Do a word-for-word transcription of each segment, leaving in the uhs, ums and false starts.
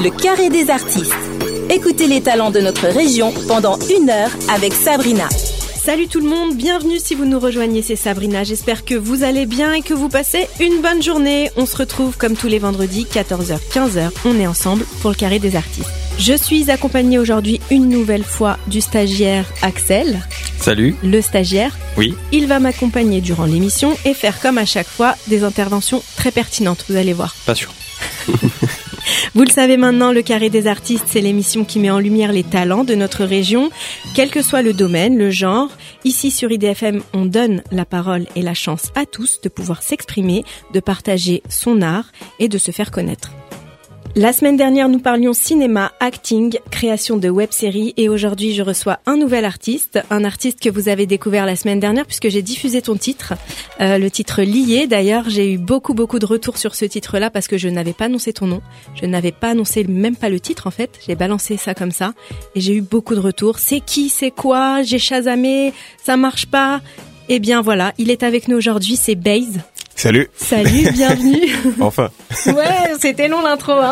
le carré des artistes. Écoutez les talents de notre région pendant une heure avec Sabrina. Salut tout le monde, bienvenue si vous nous rejoignez, c'est Sabrina. J'espère que vous allez bien et que vous passez une bonne journée. On se retrouve comme tous les vendredis, quatorze heures quinze heures. On est ensemble pour le carré des artistes. Je suis accompagnée aujourd'hui une nouvelle fois du stagiaire Axel. Salut. Le stagiaire. Oui. Il va m'accompagner durant l'émission et faire comme à chaque fois des interventions très pertinentes, vous allez voir. Pas sûr. Vous le savez maintenant, le Carré des artistes, c'est l'émission qui met en lumière les talents de notre région, quel que soit le domaine, le genre. Ici sur I D F M, on donne la parole et la chance à tous de pouvoir s'exprimer, de partager son art et de se faire connaître. La semaine dernière, nous parlions cinéma, acting, création de web-séries et aujourd'hui, je reçois un nouvel artiste, un artiste que vous avez découvert la semaine dernière puisque j'ai diffusé ton titre, euh, le titre Lié. D'ailleurs, j'ai eu beaucoup, beaucoup de retours sur ce titre-là parce que je n'avais pas annoncé ton nom. Je n'avais pas annoncé même pas le titre en fait. J'ai balancé ça comme ça et j'ai eu beaucoup de retours. C'est qui, c'est quoi? J'ai chasamé, ça marche pas. Eh bien voilà, il est avec nous aujourd'hui, c'est Baze. Salut. Salut, bienvenue. Enfin. Ouais, c'était long l'intro, hein.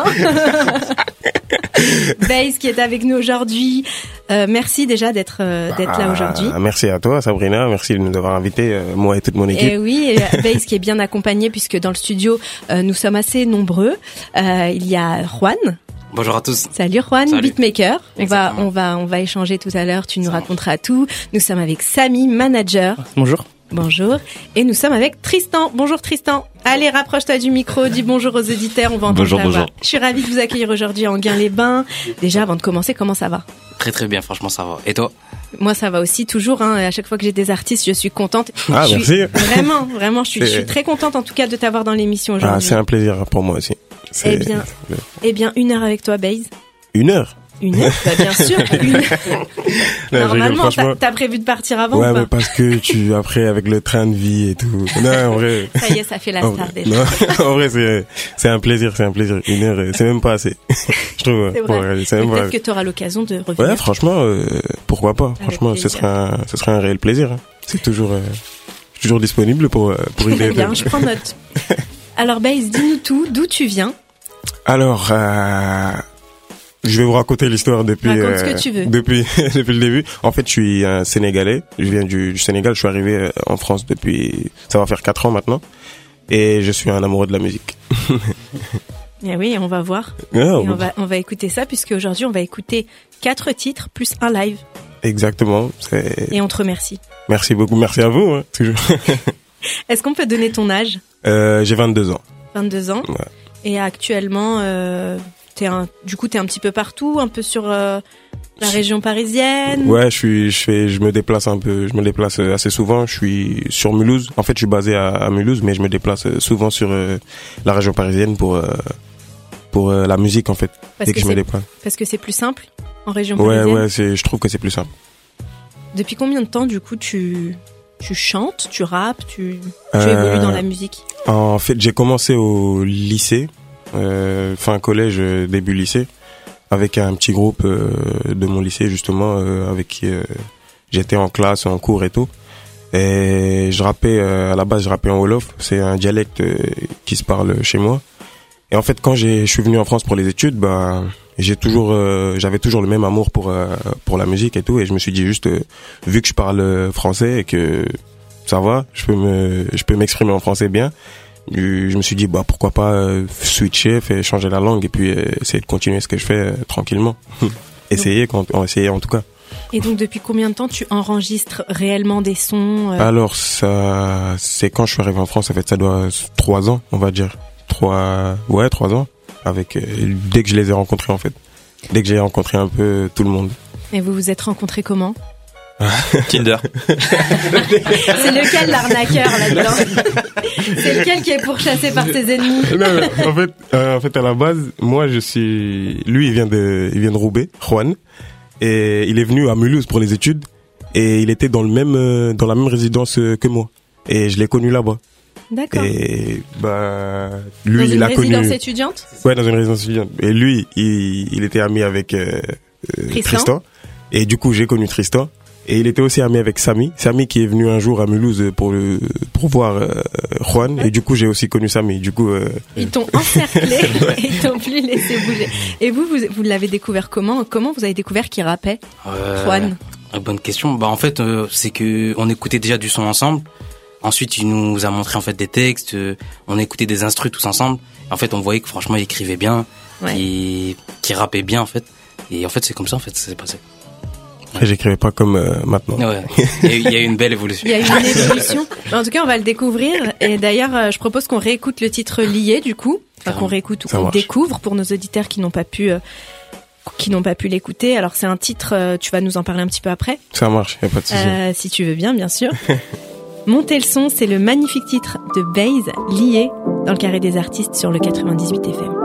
Baze qui est avec nous aujourd'hui. Euh, merci déjà d'être euh, d'être ah, là aujourd'hui. Merci à toi, Sabrina. Merci de nous avoir invités, euh, moi et toute mon équipe. Et oui, et Baze qui est bien accompagné puisque dans le studio euh, nous sommes assez nombreux. Euh, il y a Juan. Bonjour à tous. Salut Juan, Salut. beatmaker. On Exactement. va on va on va échanger tout à l'heure. Tu nous Ça raconteras tout. Nous sommes avec Samy, manager. Bonjour. Bonjour. Et nous sommes avec Tristan. Bonjour Tristan. Allez, rapproche-toi du micro, dis bonjour aux auditeurs, on va entendre Bonjour, ta voix. bonjour. Je suis ravie de vous accueillir aujourd'hui à Enghien-les-Bains. Déjà, avant de commencer, comment ça va? Très très bien, franchement ça va. Et toi? Moi, ça va aussi, toujours. Hein, à chaque fois que j'ai des artistes, je suis contente. Ah, je merci. Suis, vraiment, vraiment, je suis, je C'est- suis très contente en tout cas de t'avoir dans l'émission aujourd'hui. Ah, c'est un plaisir pour moi aussi. C'est... Eh bien, eh bien, une heure avec toi, Baze. Une heure. Une heure, bah, bien sûr. Une heure. Non, je rigole, Normalement, franchement. t'as, t'as prévu de partir avant Ouais, ou pas? mais parce que tu, après, avec le train de vie et tout. Non, en vrai. Ça y est, ça fait la en star vrai- déjà. non, en vrai, c'est, c'est un plaisir, c'est un plaisir. Une heure, euh, c'est même pas assez. Je trouve. C'est pour vrai. réaliser, c'est Mais même pas peut-être que tu auras l'occasion de revenir. Ouais, franchement, euh, pourquoi pas. Franchement, ce plaisir. serait un, ce serait un réel plaisir. Hein. C'est toujours, euh, toujours disponible pour, euh, pour I D Très F M. bien, je prends note. Alors, Baze, dis-nous tout, d'où tu viens? Alors, euh, je vais vous raconter l'histoire depuis Raconte ce que tu veux. depuis depuis le début. En fait, je suis un Sénégalais. Je viens du, du Sénégal. Je suis arrivé euh, en France depuis, ça va faire quatre ans maintenant, et je suis un amoureux de la musique. Eh oui, on va voir. Ah, Et bon. on va on va écouter ça puisque aujourd'hui on va écouter quatre titres plus un live Exactement. C'est... et on te remercie. Merci beaucoup. Merci à vous. Hein, toujours. Est-ce qu'on peut donner ton âge? Euh, j'ai vingt-deux ans. vingt-deux ans. Ouais. Et actuellement, euh, t'es un, du coup, t'es un petit peu partout, un peu sur euh, la région parisienne. Ouais, je suis, je fais, je me déplace un peu, je me déplace euh, assez souvent. Je suis sur Mulhouse. En fait, je suis basé à, à Mulhouse, mais je me déplace euh, souvent sur euh, la région parisienne pour euh, pour euh, la musique en fait. Parce Dès que que je me c'est- déplace. Parce que c'est plus simple en région Ouais, parisienne. ouais, c'est, je trouve que c'est plus simple. Depuis combien de temps, du coup, tu tu chantes, tu rappes, tu tu Euh, évolues dans la musique? En fait, j'ai commencé au lycée, euh, fin collège, euh, début lycée, avec un petit groupe euh, de mon lycée justement, euh, avec qui euh, j'étais en classe, en cours et tout. Et je rappais, euh, à la base, je rappais en Wolof. C'est un dialecte euh, qui se parle chez moi. Et en fait, quand j'ai, je suis venu en France pour les études, bah, j'ai toujours, euh, j'avais toujours le même amour pour euh, pour la musique et tout. Et je me suis dit juste, euh, vu que je parle français et que ça va, je peux me, je peux m'exprimer en français bien. Je je me suis dit, bah pourquoi pas euh, switcher, faire changer la langue et puis euh, essayer de continuer ce que je fais euh, tranquillement. essayer, quand, on essayer en tout cas. Et donc, depuis combien de temps tu enregistres réellement des sons euh, Alors ça, c'est quand je suis arrivé en France. En fait, ça doit trois ans, on va dire. Trois, ouais, trois ans. Avec euh, dès que je les ai rencontrés en fait, dès que j'ai rencontré un peu tout le monde. Et vous vous êtes rencontrés comment? Tinder. C'est lequel l'arnaqueur là-dedans? C'est lequel qui est pourchassé par ses ennemis? Non, mais en fait, euh, en fait, à la base, moi, je suis, lui, il vient de, il vient de Roubaix, Juan, et il est venu à Mulhouse pour les études, et il était dans le même, euh, dans la même résidence euh, que moi, et je l'ai connu là-bas. D'accord. Et bah, lui, Dans il une a connu. résidence étudiante? Ouais, dans une résidence étudiante. Et lui, il, il était ami avec euh, euh, Tristan. Tristan. Et du coup, j'ai connu Tristan. Et il était aussi ami avec Samy. Samy qui est venu un jour à Mulhouse pour le, pour voir euh, Juan. Et du coup, j'ai aussi connu Samy. Du coup, euh... ils t'ont encerclé et ils t'ont plus laissé bouger. Et vous, vous, vous l'avez découvert comment? Comment vous avez découvert qu'il rappait, euh, Juan? Bonne question. Bah en fait, euh, c'est que on écoutait déjà du son ensemble. Ensuite, il nous a montré en fait des textes. Euh, on écoutait des instrus tous ensemble. En fait, on voyait que franchement, il écrivait bien, ouais. qu'il, qu'il rappait bien en fait. Et en fait, c'est comme ça en fait, ça s'est passé. Après, j'écrivais pas comme euh, maintenant. Ouais. Il y a eu, il y a eu une belle évolution. Il y a eu une évolution. En tout cas, on va le découvrir. Et d'ailleurs, je propose qu'on réécoute le titre Lié, du coup. Enfin, qu'on réécoute ou qu'on découvre pour nos auditeurs qui n'ont pas pu, euh, qui n'ont pas pu l'écouter. Alors, c'est un titre, euh, tu vas nous en parler un petit peu après. Ça marche, y a pas de souci. Euh, si tu veux bien, bien sûr. Montez le son, c'est le magnifique titre de Base, Lié, dans le carré des artistes sur le quatre-vingt-dix-huit F M.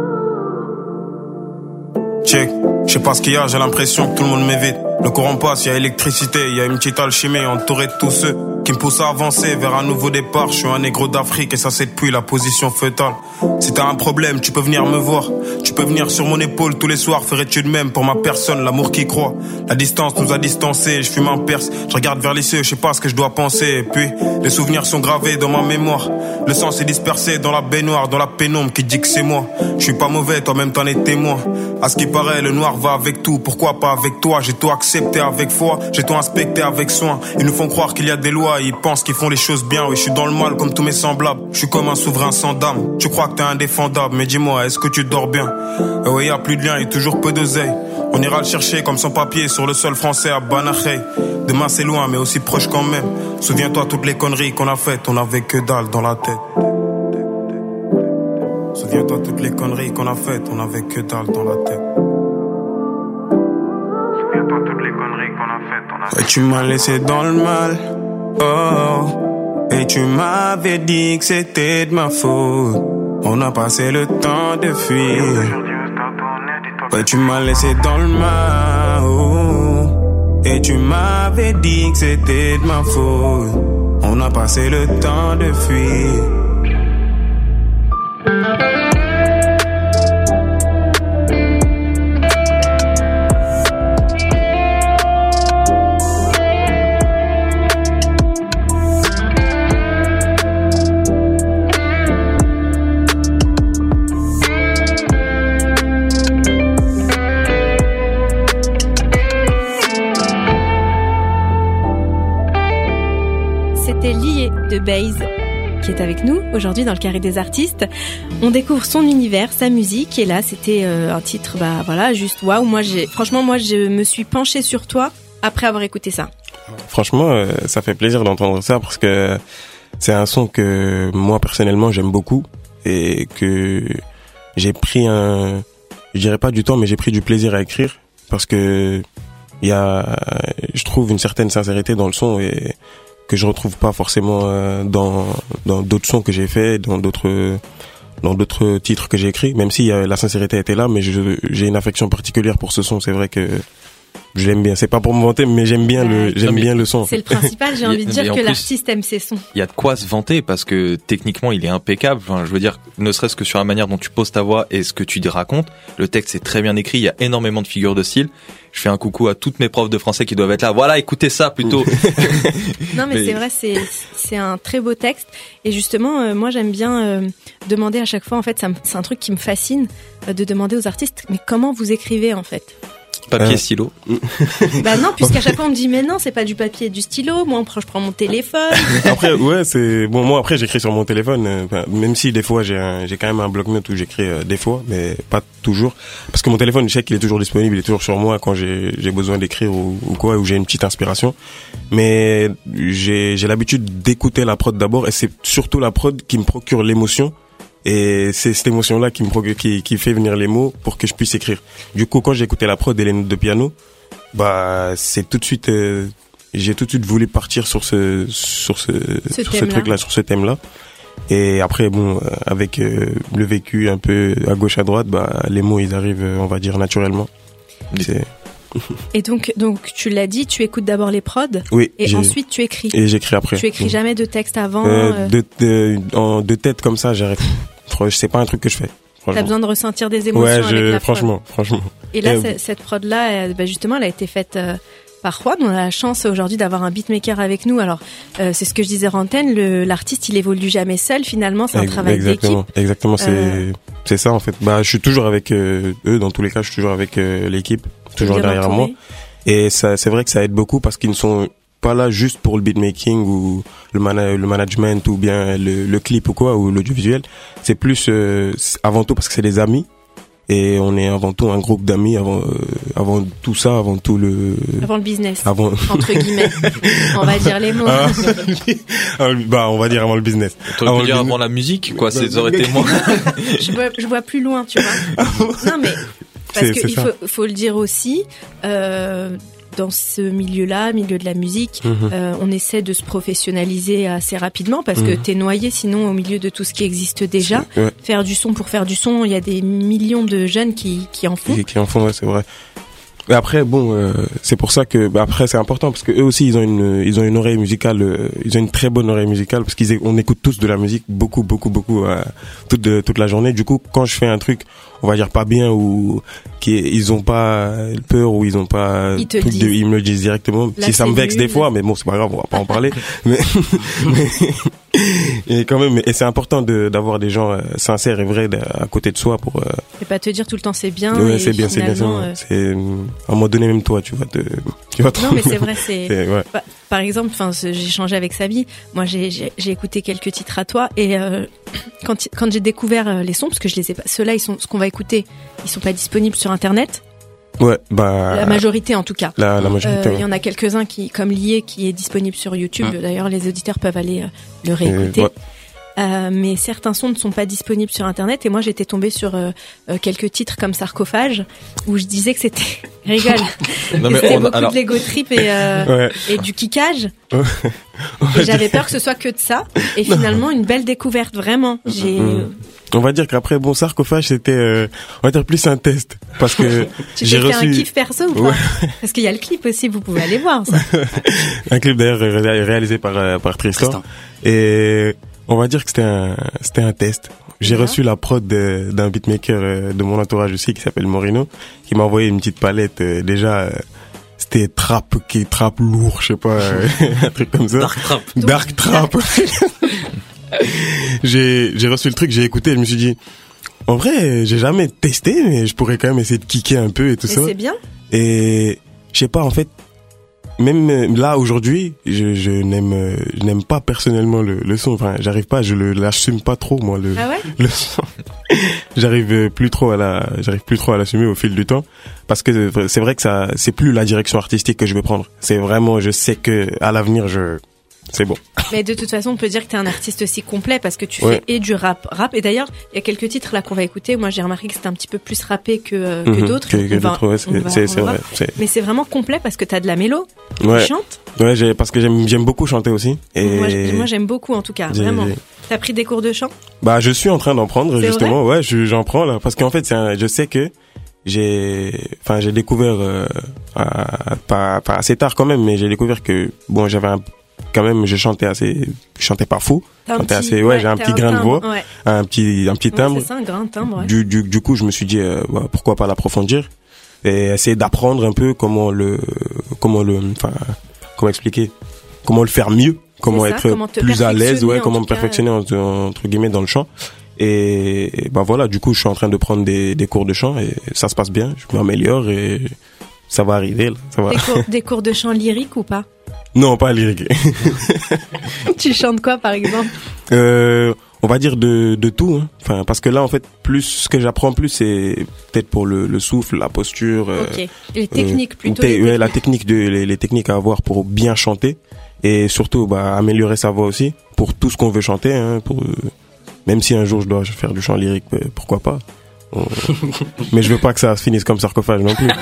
Check, je sais pas ce qu'il y a, j'ai l'impression que tout le monde m'évite. Le courant passe, il y a électricité, il y a une petite alchimie entourée de tous ceux qui me poussent à avancer vers un nouveau départ. Je suis un négro d'Afrique et ça c'est depuis la position fœtale. Si t'as un problème, tu peux venir me voir. Tu peux venir sur mon épaule tous les soirs. Ferais-tu de même pour ma personne, l'amour qui croit. La distance nous a distancés, je fume un perse. Je regarde vers les cieux, je sais pas ce que je dois penser. Et puis, les souvenirs sont gravés dans ma mémoire. Le sang s'est dispersé dans la baignoire, dans la pénombre qui dit que c'est moi. Je suis pas mauvais, toi-même t'en es témoin. À ce qui paraît, le noir va avec tout. Pourquoi pas avec toi? J'ai tout accepté avec foi, j'ai tout inspecté avec soin. Ils nous font croire qu'il y a des lois, ils pensent qu'ils font les choses bien. Oui, je suis dans le mal comme tous mes semblables. Je suis comme un souverain sans dame. Tu crois que t'es indéfendable, mais dis-moi, est-ce que tu dors bien? Eh ouais, y a plus de lien et toujours peu d'oseille. On ira le chercher comme sans papier sur le sol français à Banachey. Demain c'est loin, mais aussi proche quand même. Souviens-toi toutes les conneries qu'on a faites, on avait que dalle dans la tête. Souviens-toi toutes les conneries qu'on a faites, on avait que dalle dans la tête. Souviens-toi toutes les conneries qu'on a faites, on avait... Ouais, tu m'as laissé dans le mal, oh. Et tu m'avais dit que c'était de ma faute. On a passé le temps de fuir. Ouais, tu m'as laissé dans le mal, oh. Et tu m'avais dit que c'était de ma faute. On a passé le temps de fuir. De Base qui est avec nous aujourd'hui dans le carré des artistes. On découvre son univers, sa musique et là c'était euh, un titre bah voilà juste waouh. Moi j'ai franchement moi je me suis penchée sur toi après avoir écouté ça. Franchement euh, ça fait plaisir d'entendre ça parce que c'est un son que moi personnellement j'aime beaucoup et que j'ai pris un je dirais pas du temps mais j'ai pris du plaisir à écrire parce que il y a je trouve une certaine sincérité dans le son et que je retrouve pas forcément euh, dans dans d'autres sons que j'ai fait, dans d'autres dans d'autres titres que j'ai écrits, même si euh, la sincérité était là, mais je, j'ai une affection particulière pour ce son. C'est vrai que je l'aime bien. C'est pas pour me vanter, mais j'aime bien ouais, le j'aime bien le son. C'est le principal. J'ai envie de dire que plus, l'artiste aime ses sons. Il y a de quoi se vanter parce que techniquement il est impeccable. Enfin, je veux dire, ne serait-ce que sur la manière dont tu poses ta voix et ce que tu racontes, le texte est très bien écrit. Il y a énormément de figures de style. Je fais un coucou à toutes mes profs de français qui doivent être là. Voilà, écoutez ça plutôt. Non, mais, mais c'est vrai, c'est c'est un très beau texte. Et justement, euh, moi j'aime bien euh, demander à chaque fois. En fait, ça me, c'est un truc qui me fascine euh, de demander aux artistes. Mais comment vous écrivez en fait? Papier, euh... stylo. Bah non, puisqu'à chaque fois on me dit mais non, c'est pas du papier et du stylo. Moi, je prends mon téléphone. Après, ouais, c'est bon. Moi, après, j'écris sur mon téléphone. Euh, même si des fois j'ai un, j'ai quand même un bloc-notes où j'écris euh, des fois, mais pas toujours. Parce que mon téléphone, je sais qu'il est toujours disponible, il est toujours sur moi quand j'ai j'ai besoin d'écrire ou, ou quoi, ou j'ai une petite inspiration. Mais j'ai j'ai l'habitude d'écouter la prod d'abord, et c'est surtout la prod qui me procure l'émotion. Et c'est cette émotion-là qui me procure, qui, qui fait venir les mots pour que je puisse écrire. Du coup, quand j'ai écouté la prod et les notes de piano, bah, c'est tout de suite, euh, j'ai tout de suite voulu partir sur ce, sur ce, ce sur ce truc-là, sur ce thème-là. Et après, bon, avec euh, le vécu un peu à gauche à droite, bah, les mots, ils arrivent, on va dire, naturellement. C'est... Et donc, donc, tu l'as dit, tu écoutes d'abord les prods. Oui. Et ensuite, tu écris. Et j'écris après. Tu écris oui. jamais de texte avant. Euh, euh... de, de, en, de tête comme ça, j'arrête. C'est pas un truc que je fais. T'as besoin de ressentir des émotions ouais, avec je, la franchement, prod. franchement. Et là, euh, cette prod-là, bah, justement, elle a été faite euh, Parfois, on a la chance aujourd'hui d'avoir un beatmaker avec nous. Alors, euh, c'est ce que je disais en antenne, le, l'artiste, il évolue jamais seul. Finalement, c'est un travail exactement, d'équipe. Exactement, c'est euh... c'est ça en fait. Bah, je suis toujours avec euh, eux. Dans tous les cas, je suis toujours avec euh, l'équipe, toujours derrière entouré. moi. Et ça, c'est vrai que ça aide beaucoup parce qu'ils ne sont pas là juste pour le beatmaking ou le, mana- le management ou bien le, le clip ou quoi ou l'audiovisuel. C'est plus euh, avant tout parce que c'est des amis. Et on est avant tout un groupe d'amis, avant euh, avant tout ça, avant tout le... Avant le business, avant... entre guillemets. On va dire les mots. Ah, bah, on va dire avant le business. Tu aurais pu dire avant la musique, quoi, c'est, ça aurait été moins... je, vois, je vois plus loin, tu vois. Non, mais... Parce qu'il faut, faut le dire aussi... Euh, dans ce milieu-là, milieu de la musique, mmh. euh, on essaie de se professionnaliser assez rapidement parce mmh. que t'es noyé sinon au milieu de tout ce qui existe déjà. Ouais. Faire du son pour faire du son, il y a des millions de jeunes qui, qui en font. Qui, qui en font, ouais, c'est vrai. Mais après, bon, euh, c'est pour ça que, bah, après, c'est important parce que eux aussi, ils ont une, ils ont une oreille musicale, euh, ils ont une très bonne oreille musicale parce qu'ils, on écoute tous de la musique beaucoup, beaucoup, beaucoup, euh, toute, de, toute la journée. Du coup, quand je fais un truc, on va dire pas bien ou qui, ils ont pas peur ou ils ont pas, ils, te truc de, ils me le disent directement. Là, si ça me vexe des fois, mais bon, c'est pas grave, on va pas en parler. mais, mais et quand même, et c'est important de, d'avoir des gens euh, sincères et vrais à côté de soi pour. Euh, et pas te dire tout le temps c'est bien. Ouais, et c'est bien, c'est bien. C'est, euh... c'est à un moment donné même toi, tu vas te, tu vas te. Non, mais c'est vrai, c'est. c'est ouais. Par, par exemple, enfin, j'ai changé avec Sabi. Moi, j'ai, j'ai, j'ai écouté quelques titres à toi et euh, quand quand j'ai découvert les sons, parce que je les ai pas, ceux-là, ils sont, ce qu'on va écouter, ils sont pas disponibles sur Internet. Ouais, bah. La majorité, en tout cas. La, la majorité. Il euh, y en a quelques-uns qui, comme Lié, qui est disponible sur YouTube. Mmh. D'ailleurs, les auditeurs peuvent aller euh, le réécouter. Et, ouais. Euh, mais certains sons ne sont pas disponibles sur Internet et moi j'étais tombée sur euh, euh, quelques titres comme Sarcophage où je disais que c'était rigole non, mais c'était on, beaucoup alors... de l'ego trip et, euh, ouais. et du kickage et j'avais peur que ce soit que de ça et finalement une belle découverte vraiment. J'ai mmh. On va dire qu'après bon Sarcophage c'était euh, on va dire plus un test parce que tu j'ai t'es reçu fait un kiff perso ou pas ouais. Parce qu'il y a le clip aussi, vous pouvez aller voir ça. Un clip d'ailleurs réalisé par par Tristan, Tristan. Et on va dire que c'était un, c'était un test. J'ai reçu la prod de, d'un beatmaker de mon entourage aussi qui s'appelle Morino, qui m'a envoyé une petite palette. Déjà, c'était trap, qui trap lourd, je sais pas, un truc comme ça. Dark trap. Dark trap. j'ai, j'ai reçu le truc, j'ai écouté, et je me suis dit, en vrai, j'ai jamais testé, mais je pourrais quand même essayer de kicker un peu et tout mais ça. C'est bien. Et je sais pas, en fait. Même là aujourd'hui, je, je n'aime, je n'aime pas personnellement le, le son. Enfin, j'arrive pas, je le l'assume pas trop moi le, ah ouais le son. j'arrive plus trop à la, j'arrive plus trop à l'assumer au fil du temps, parce que c'est vrai que ça, c'est plus la direction artistique que je vais prendre. C'est vraiment, je sais que à l'avenir, je, c'est bon. Mais de toute façon, on peut dire que t'es un artiste aussi complet parce que tu ouais. fais et du rap, rap. Et d'ailleurs, il y a quelques titres là qu'on va écouter. Moi, j'ai remarqué que c'était un petit peu plus rappé que, euh, que mmh, d'autres. Que, que d'autres, ouais, c'est, va, c'est, c'est vrai. C'est... Mais c'est vraiment complet parce que t'as de la mélo. Ouais. Tu chantes. Ouais, j'ai, parce que j'aime, j'aime beaucoup chanter aussi. Et moi, moi, j'aime beaucoup en tout cas, j'ai, vraiment. J'ai... T'as pris des cours de chant? Bah, je suis en train d'en prendre c'est justement. Vrai ouais, je, j'en prends là, parce qu'en fait, c'est un, je sais que j'ai, enfin, j'ai découvert euh, à, pas, pas assez tard quand même, mais j'ai découvert que bon, j'avais un quand même, je chantais assez, je chantais pas fou. Chantais assez, ouais, ouais, j'ai un petit un grain timbre, de voix, ouais. un petit, un petit timbre. Ouais, c'est ça, un grain de timbre. Ouais. Du, du, du coup, je me suis dit, euh, bah, pourquoi pas l'approfondir et essayer d'apprendre un peu comment le, comment le, enfin, comment expliquer, comment le faire mieux, comment ça, être comment plus à l'aise, ouais, comment me cas, perfectionner entre, entre guillemets dans le chant. Et, et bah voilà, du coup, je suis en train de prendre des, des cours de chant et ça se passe bien. Je m'améliore et ça va arriver. Là, ça va. Des cours, des cours de chant lyrique ou pas? Non, pas lyrique. Tu chantes quoi, par exemple? Euh, on va dire de, de tout. Hein. Enfin, parce que là, en fait, plus ce que j'apprends plus, c'est peut-être pour le, le souffle, la posture. Ok. Euh, les techniques euh, plutôt. Te, les ouais, techniques. la technique de les, les techniques à avoir pour bien chanter et surtout, bah, améliorer sa voix aussi pour tout ce qu'on veut chanter. Hein, pour euh, même si un jour je dois faire du chant lyrique, pourquoi pas. Mais je veux pas que ça finisse comme Sarcophage non plus.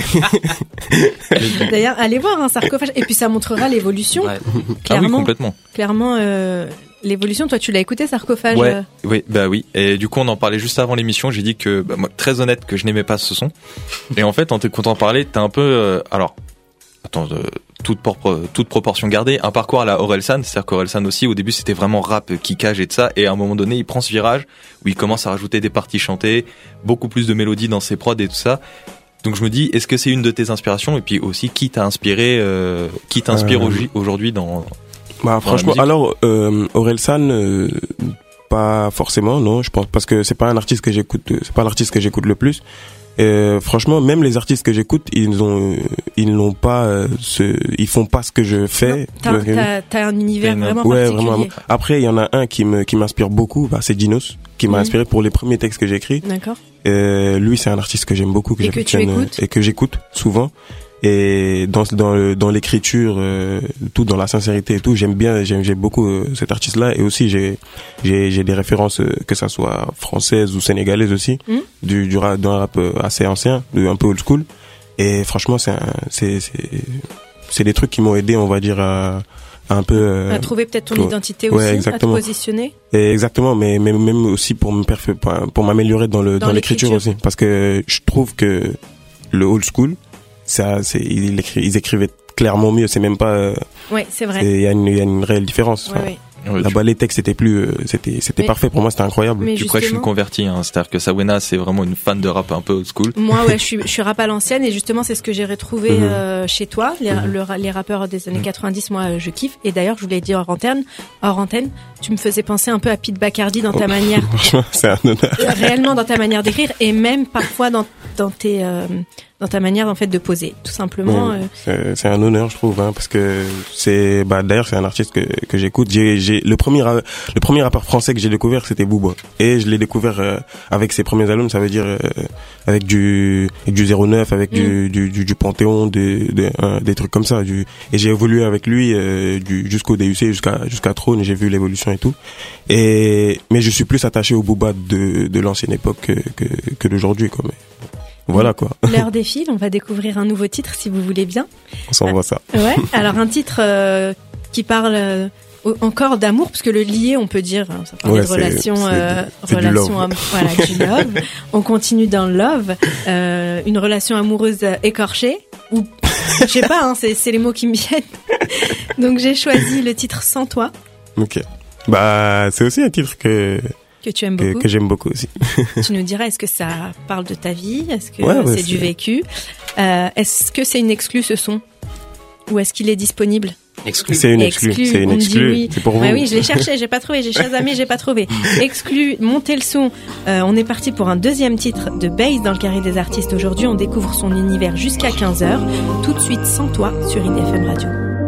Mais... D'ailleurs, allez voir un Sarcophage et puis ça montrera l'évolution. Ouais. Clairement, ah oui, complètement. Clairement, euh, l'évolution. Toi, tu l'as écouté Sarcophage? Ouais. Euh... Oui, bah oui. Et du coup, on en parlait juste avant l'émission. J'ai dit que, bah, moi, très honnête, que je n'aimais pas ce son. Et en fait, en t'écoutant parler, t'es un peu, euh, alors, attends, euh, toute, propre, toute proportion gardée, un parcours à la Orelsan, c'est-à-dire qu'Orelsan aussi, au début, c'était vraiment rap, kickage et de ça, et à un moment donné, il prend ce virage où il commence à rajouter des parties chantées, beaucoup plus de mélodies dans ses prods et tout ça. Donc je me dis, est-ce que c'est une de tes inspirations? Et puis aussi, qui t'a inspiré, euh, qui t'inspire euh... aujourd'hui dans Bah franchement, alors euh, Orelsan, euh, pas forcément, non, je pense, parce que c'est pas un artiste que j'écoute, c'est pas l'artiste que j'écoute le plus. Et franchement, même les artistes que j'écoute, ils ont, ils n'ont pas, euh, ce, ils font pas ce que je fais. Non, t'as, t'as, t'as un univers vraiment ouais, particulier. Vraiment. Après, il y en a un qui me, qui m'inspire beaucoup, bah, c'est Dinos, qui m'a mmh. inspiré pour les premiers textes que j'ai écrits. D'accord. Euh, lui, c'est un artiste que j'aime beaucoup, que, et que tu écoutes. et que j'écoute souvent. Et dans dans le, dans l'écriture, euh, tout dans la sincérité et tout, j'aime bien, j'aime j'aime beaucoup euh, cet artiste-là. Et aussi j'ai j'ai j'ai des références euh, que ça soit françaises ou sénégalaises aussi, mmh. du du rap, d'un rap assez ancien, de un peu old school. Et franchement, c'est un, c'est c'est c'est des trucs qui m'ont aidé, on va dire, à, à un peu euh, à trouver peut-être ton ouais, identité aussi, ouais, à te positionner. Et exactement, mais même même aussi pour me perf- pour m'améliorer dans le dans, dans l'écriture. l'écriture aussi, parce que je trouve que le old school, ça c'est ils, écri- ils écrivaient clairement mieux, c'est même pas euh, ouais, c'est vrai, il y a une il y a une réelle différence. Ouais, ouais. Ouais, là-bas tu... les textes c'était plus euh, c'était c'était mais, parfait pour moi, c'était incroyable. Tu crois que je suis une convertie, hein, c'est-à-dire que Sawena c'est vraiment une fan de rap un peu old school. Moi ouais, je suis je suis rap à l'ancienne et justement c'est ce que j'ai retrouvé mm-hmm. euh, chez toi, les, mm-hmm. le, les rappeurs des années mm-hmm. quatre-vingt-dix, moi je kiffe. Et d'ailleurs je voulais dire hors antenne, hors antenne, tu me faisais penser un peu à Pete Bacardi dans ta oh, manière. C'est un honneur. Réellement dans ta manière d'écrire et même parfois dans dans tes euh, dans ta manière en fait de poser, tout simplement. Ouais, euh... c'est, c'est un honneur, je trouve, hein, parce que c'est, bah d'ailleurs c'est un artiste que que j'écoute. J'ai, j'ai le premier le premier rappeur français que j'ai découvert, c'était Booba, et je l'ai découvert euh, avec ses premiers albums, ça veut dire euh, avec du avec du zéro neuf, avec mm. du, du du du Panthéon, des des, hein, des trucs comme ça. Du et j'ai évolué avec lui euh, du jusqu'au D U C, jusqu'à jusqu'à Trône, et j'ai vu l'évolution et tout. Et mais je suis plus attaché au Booba de de l'ancienne époque que que, que d'aujourd'hui, quoi. Mais, voilà quoi. L'heure défile, on va découvrir un nouveau titre si vous voulez bien. On s'envoie ça. Ouais, alors un titre euh, qui parle euh, encore d'amour, parce que le lié, on peut dire, ça parle ouais, de relation, c'est, euh, c'est relation, am- voilà, du love. On continue dans le love, euh, une relation amoureuse écorchée, ou je sais pas, hein, c'est, c'est les mots qui me viennent. Donc j'ai choisi le titre Sans toi. Ok. Bah c'est aussi un titre que que tu aimes beaucoup, que, que j'aime beaucoup aussi. Tu nous diras, est-ce que ça parle de ta vie, est-ce que ouais, ouais, c'est, c'est du vécu, euh, est-ce que c'est une exclue ce son, ou est-ce qu'il est disponible? Exclu. C'est une exclue. exclu. C'est une exclue. Oui. C'est pour vous. Bah oui, je l'ai cherché, j'ai pas trouvé. J'ai chasamé, j'ai pas trouvé. Exclu, montez le son. Euh, on est parti pour un deuxième titre de Bass dans le carré des artistes. Aujourd'hui, on découvre son univers jusqu'à quinze heures. Tout de suite, Sans toi, sur I D F M Radio.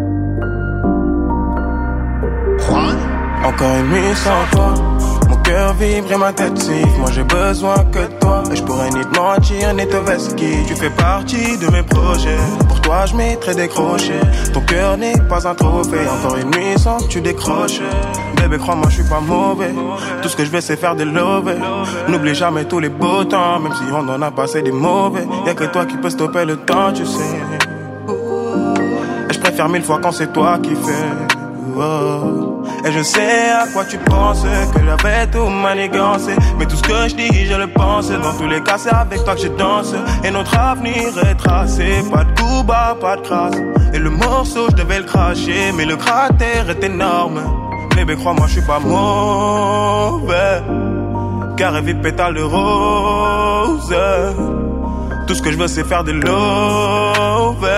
Encore une nuit sans toi. Mon cœur vibre et ma tête siffle. Moi j'ai besoin que de toi. Et je pourrais ni te mentir ni te vesquiller. Tu fais partie de mes projets. Pour toi je mettrai des crochets. Ton cœur n'est pas un trophée. Encore une nuit sans que tu décroches. Bébé crois-moi je suis pas mauvais. Tout ce que je vais c'est faire des love. N'oublie jamais tous les beaux temps. Même si on en a passé des mauvais. Y'a que toi qui peux stopper le temps, tu sais. Et je préfère mille fois quand c'est toi qui fais. Oh. Et je sais à quoi tu penses, que j'avais tout manigancé. Mais tout ce que je dis, je le pense. Dans tous les cas, c'est avec toi que je danse. Et notre avenir est tracé. Pas de coup bas, pas de crasse. Et le morceau, je devais le cracher. Mais le cratère est énorme. Bébé, crois-moi, je suis pas mauvais. Carré vide, pétale de rose. Tout ce que je veux, c'est faire des love.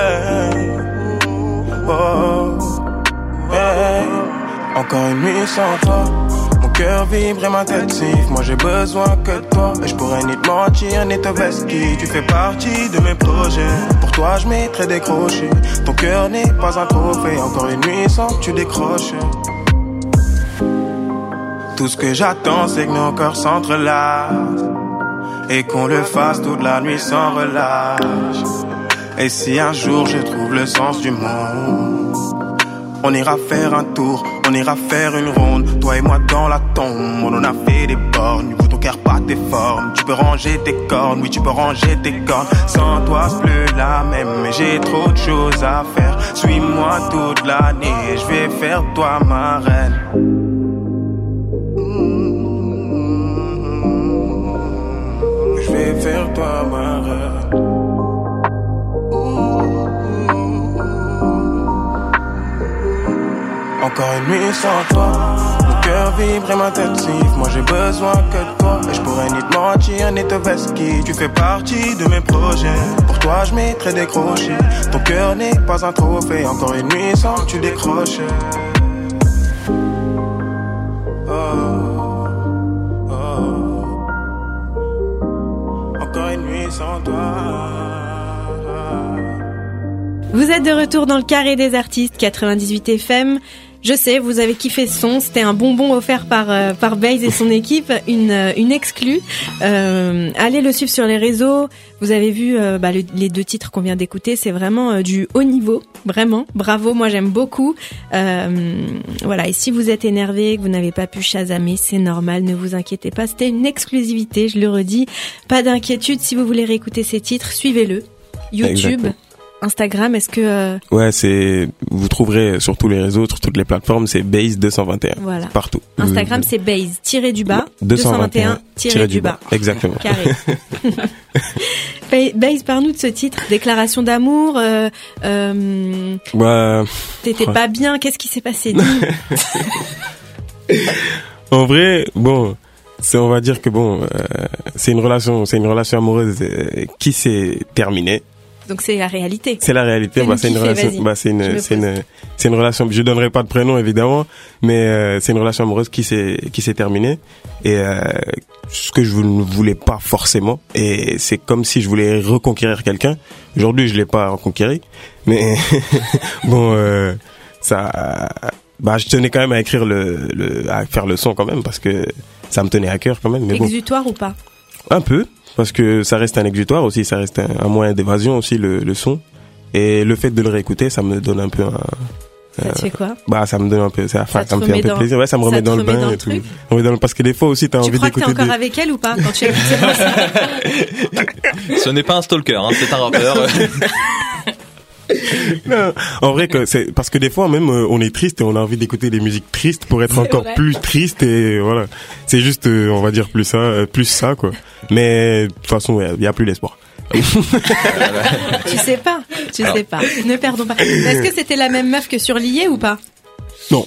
Oh. Hey. Encore une nuit sans toi. Mon cœur vibre et ma tête siffle. Moi j'ai besoin que de toi. Et je pourrais ni te mentir ni te vesquiller. Tu fais partie de mes projets. Pour toi je mettrai des crochets. Ton cœur n'est pas un trophée. Encore une nuit sans que tu décroches. Tout ce que j'attends c'est que nos corps s'entrelacent. Et qu'on le fasse toute la nuit sans relâche. Et si un jour je trouve le sens du monde, on ira faire un tour, on ira faire une ronde. Toi et moi dans la tombe, on en a fait des bornes. Niveau ton cœur pas tes formes. Tu peux ranger tes cornes, oui tu peux ranger tes cornes. Sans toi c'est plus la même, mais j'ai trop de choses à faire. Suis-moi toute l'année et je vais faire toi ma reine. Je vais faire toi ma reine. Encore une nuit sans toi. Mon cœur vibre et ma tête siffle. Moi j'ai besoin que de toi. Et je pourrais ni te mentir un Netoveski. Tu fais partie de mes projets. Pour toi, je mettrai des crochets. Ton cœur n'est pas un trophée. Encore une nuit sans que tu décroches. Oh, oh. Encore une nuit sans toi. Vous êtes de retour dans le carré des artistes quatre-vingt-dix-huit F M. Je sais, vous avez kiffé ce son. C'était un bonbon offert par euh, par Baze et son équipe, une euh, une exclue. Euh, allez le suivre sur les réseaux. Vous avez vu euh, bah, le, les deux titres qu'on vient d'écouter, c'est vraiment euh, du haut niveau, vraiment. Bravo, moi j'aime beaucoup. Euh, voilà. Et si vous êtes énervé, que vous n'avez pas pu chasamer, c'est normal. Ne vous inquiétez pas. C'était une exclusivité, je le redis. Pas d'inquiétude. Si vous voulez réécouter ces titres, suivez-le. YouTube. Exactement. Instagram, est-ce que... Euh... Ouais, c'est... Vous trouverez sur tous les réseaux, sur toutes les plateformes, c'est Baze deux cent vingt et un. Voilà. C'est partout. Instagram, c'est Baze, tiré du bas, deux cent vingt et un, tiré du bas. Exactement. Carré. Baze, parle-nous de ce titre. Déclaration d'amour, euh... euh... Bah... T'étais ouais. pas bien, qu'est-ce qui s'est passé? En vrai, bon... C'est, on va dire que bon, euh, c'est une relation, c'est une relation amoureuse euh, qui s'est terminée. Donc c'est la réalité. C'est la réalité. Bah, c'est une relation. Bah, c'est une, c'est une, c'est une relation. Je donnerai pas de prénom évidemment, mais euh, c'est une relation amoureuse qui s'est, qui s'est terminée. Et euh, ce que je ne voulais pas forcément. Et c'est comme si je voulais reconquérir quelqu'un. Aujourd'hui, je l'ai pas reconquéri, mais bon, euh, ça. Bah, je tenais quand même à écrire le, le, à faire le son quand même parce que ça me tenait à cœur quand même. Mais exutoire bon. Ou pas? Un peu. Parce que ça reste un exutoire aussi, ça reste un, un moyen d'évasion aussi, le, le son. Et le fait de le réécouter, ça me donne un peu un... Ça te fait quoi? Bah, ça me donne un peu, ça, ça, ça me fait un peu dans, plaisir. Ouais, ça me remet dans le bain dans et tout. Dans, parce que des fois aussi, t'as tu envie d'écouter. Tu crois que t'es encore des... avec elle ou pas quand tu écoutes ça? Ce n'est pas un stalker, hein, c'est un rappeur. Non, en vrai que c'est parce que des fois même euh, on est triste et on a envie d'écouter des musiques tristes pour être c'est encore vrai. plus triste et voilà. C'est juste euh, on va dire plus ça euh, plus ça quoi. Mais de toute façon il ouais, y a plus l'espoir. Tu sais pas, tu Alors. sais pas. Ne perdons pas. Est-ce que c'était la même meuf que sur Lié ou pas? Non.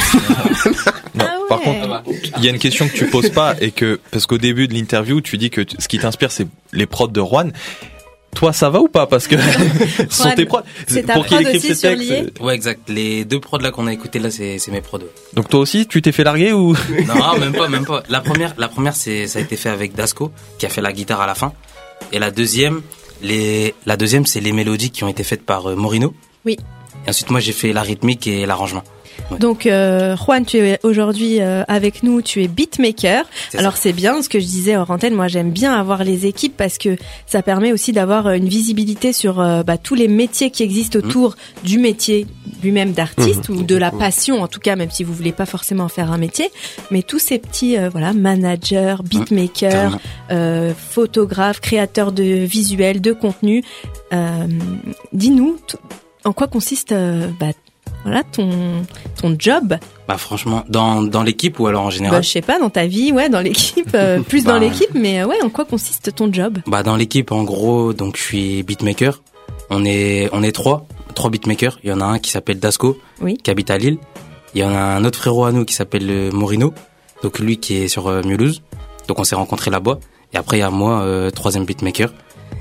Non. Ah ouais. Par contre, il y a une question que tu poses pas et que parce qu'au début de l'interview, tu dis que t- ce qui t'inspire c'est les prods de Juan. Toi, ça va ou pas? Parce que ce sont tes prods. C'est ta pour prod qu'il écrive aussi ses sur textes. Lié? Ouais, exact. Les deux prods là qu'on a écouté là, c'est, c'est mes prods. Donc toi aussi, tu t'es fait larguer ou? Non, même pas, même pas. La première, la première, c'est, ça a été fait avec Dasco, qui a fait la guitare à la fin. Et la deuxième, les, la deuxième, c'est les mélodies qui ont été faites par euh, Morino. Oui. Et ensuite, moi, j'ai fait la rythmique et l'arrangement. Ouais. Donc euh, Juan, tu es aujourd'hui euh, avec nous, tu es beatmaker. C'est Alors ça. C'est bien ce que je disais hors antenne, moi j'aime bien avoir les équipes parce que ça permet aussi d'avoir une visibilité sur euh, bah, tous les métiers qui existent autour mmh. du métier lui-même d'artiste mmh. ou de la passion en tout cas, même si vous voulez pas forcément faire un métier, mais tous ces petits euh, voilà managers, beatmakers, mmh. euh, photographes, créateurs de visuels, de contenu. Euh, dis-nous t- en quoi consiste euh, bah, Voilà ton ton job. Bah franchement, dans dans l'équipe ou alors en général. Bah je sais pas, dans ta vie, ouais, dans l'équipe, euh, plus bah, dans l'équipe, mais euh, ouais, en quoi consiste ton job? Bah dans l'équipe, en gros, donc je suis beatmaker. On est on est trois, trois beatmakers. Il y en a un qui s'appelle Dasco, oui. qui habite à Lille. Il y en a un autre frérot à nous qui s'appelle euh, Morino, donc lui qui est sur euh, Mulhouse. Donc on s'est rencontrés là-bas. Et après il y a moi, euh, troisième beatmaker.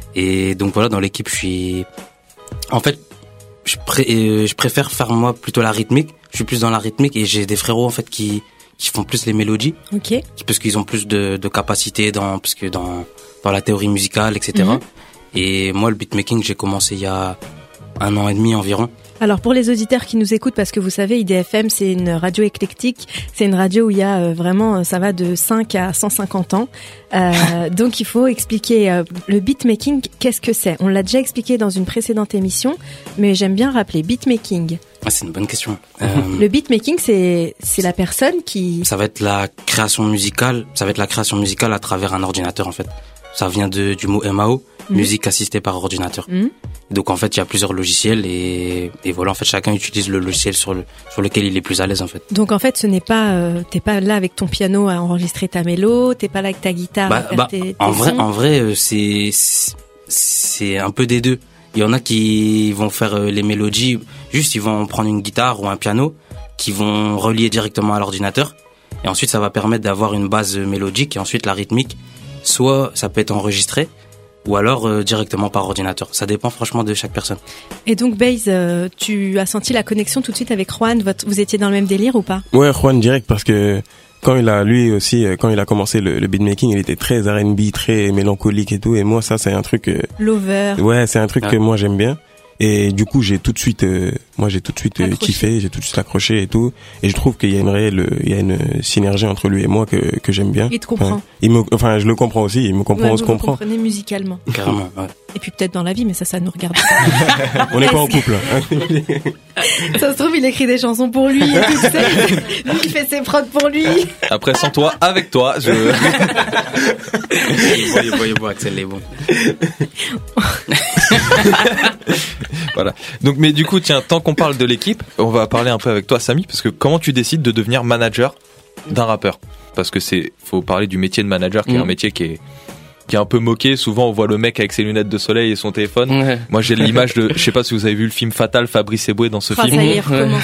Et donc voilà, dans l'équipe, je suis, en fait. Je, pré- euh, je préfère faire moi plutôt la rythmique. Je suis plus dans la rythmique et j'ai des frérots en fait qui qui font plus les mélodies. Ok. Parce qu'ils ont plus de, de capacité dans parce que dans dans la théorie musicale, et cetera. Mm-hmm. Et moi le beatmaking j'ai commencé il y a un an et demi environ. Alors pour les auditeurs qui nous écoutent, parce que vous savez, I D F M c'est une radio éclectique, c'est une radio où il y a euh, vraiment, ça va de cinq à cent cinquante ans. Euh, donc il faut expliquer euh, le beatmaking, qu'est-ce que c'est? On l'a déjà expliqué dans une précédente émission, mais j'aime bien rappeler beatmaking. Ah, c'est une bonne question. Euh, le beatmaking, c'est c'est la personne qui... Ça va être la création musicale, ça va être la création musicale à travers un ordinateur en fait. Ça vient de du mot M A O, mmh. musique assistée par ordinateur. Mmh. Donc en fait, il y a plusieurs logiciels et, et voilà, en fait, chacun utilise le logiciel sur le sur lequel il est plus à l'aise en fait. Donc en fait, ce n'est pas euh, t'es pas là avec ton piano à enregistrer ta mélo, t'es pas là avec ta guitare bah, à faire bah, tes, tes en vrai, sons. en vrai, c'est c'est un peu des deux. Il y en a qui vont faire les mélodies, juste ils vont prendre une guitare ou un piano, qui vont relier directement à l'ordinateur, et ensuite ça va permettre d'avoir une base mélodique et ensuite la rythmique. soit ça peut être enregistré, ou alors euh, directement par ordinateur. Ça dépend franchement de chaque personne. Et donc Baze, euh, tu as senti la connexion tout de suite avec Juan. Votre, vous étiez dans le même délire ou pas? Ouais, Juan direct, parce que quand il a, lui aussi, quand il a commencé le, le beatmaking, il était très R and B, très mélancolique et tout. Et moi, ça, c'est un truc. Euh, Lover. Ouais, c'est un truc ah. que moi j'aime bien. Et du coup, j'ai tout de suite, euh, moi j'ai tout de suite euh, kiffé, j'ai tout de suite accroché et tout. Et je trouve qu'il y a une réelle, il y a une synergie entre lui et moi que que j'aime bien. Il te comprend. Enfin, il me, enfin, je le comprends aussi. Il me comprend, Ouais, on se vous comprend. Vous comprenez musicalement. Carrément. Ouais. Et puis peut-être dans la vie, mais ça, ça nous regarde pas. On n'est pas en couple. Hein. Ça se trouve, il écrit des chansons pour lui. Et tout, tu sais. Lui, il fait ses prods pour lui. Après, sans toi, avec toi, je... voyez, voyez, voyez, Axel, les bons. Voilà. Donc, mais du coup, tiens, tant qu'on parle de l'équipe, on va parler un peu avec toi, Samy, parce que comment tu décides de devenir manager d'un rappeur? Parce que c'est, faut parler du métier de manager, qui mmh. est un métier qui est, qui est un peu moqué. Souvent, on voit le mec avec ses lunettes de soleil et son téléphone. Ouais. Moi, j'ai l'image de, je sais pas si vous avez vu le film Fatal, Fabrice Eboué dans ce oh, film. Ça y est, recommence.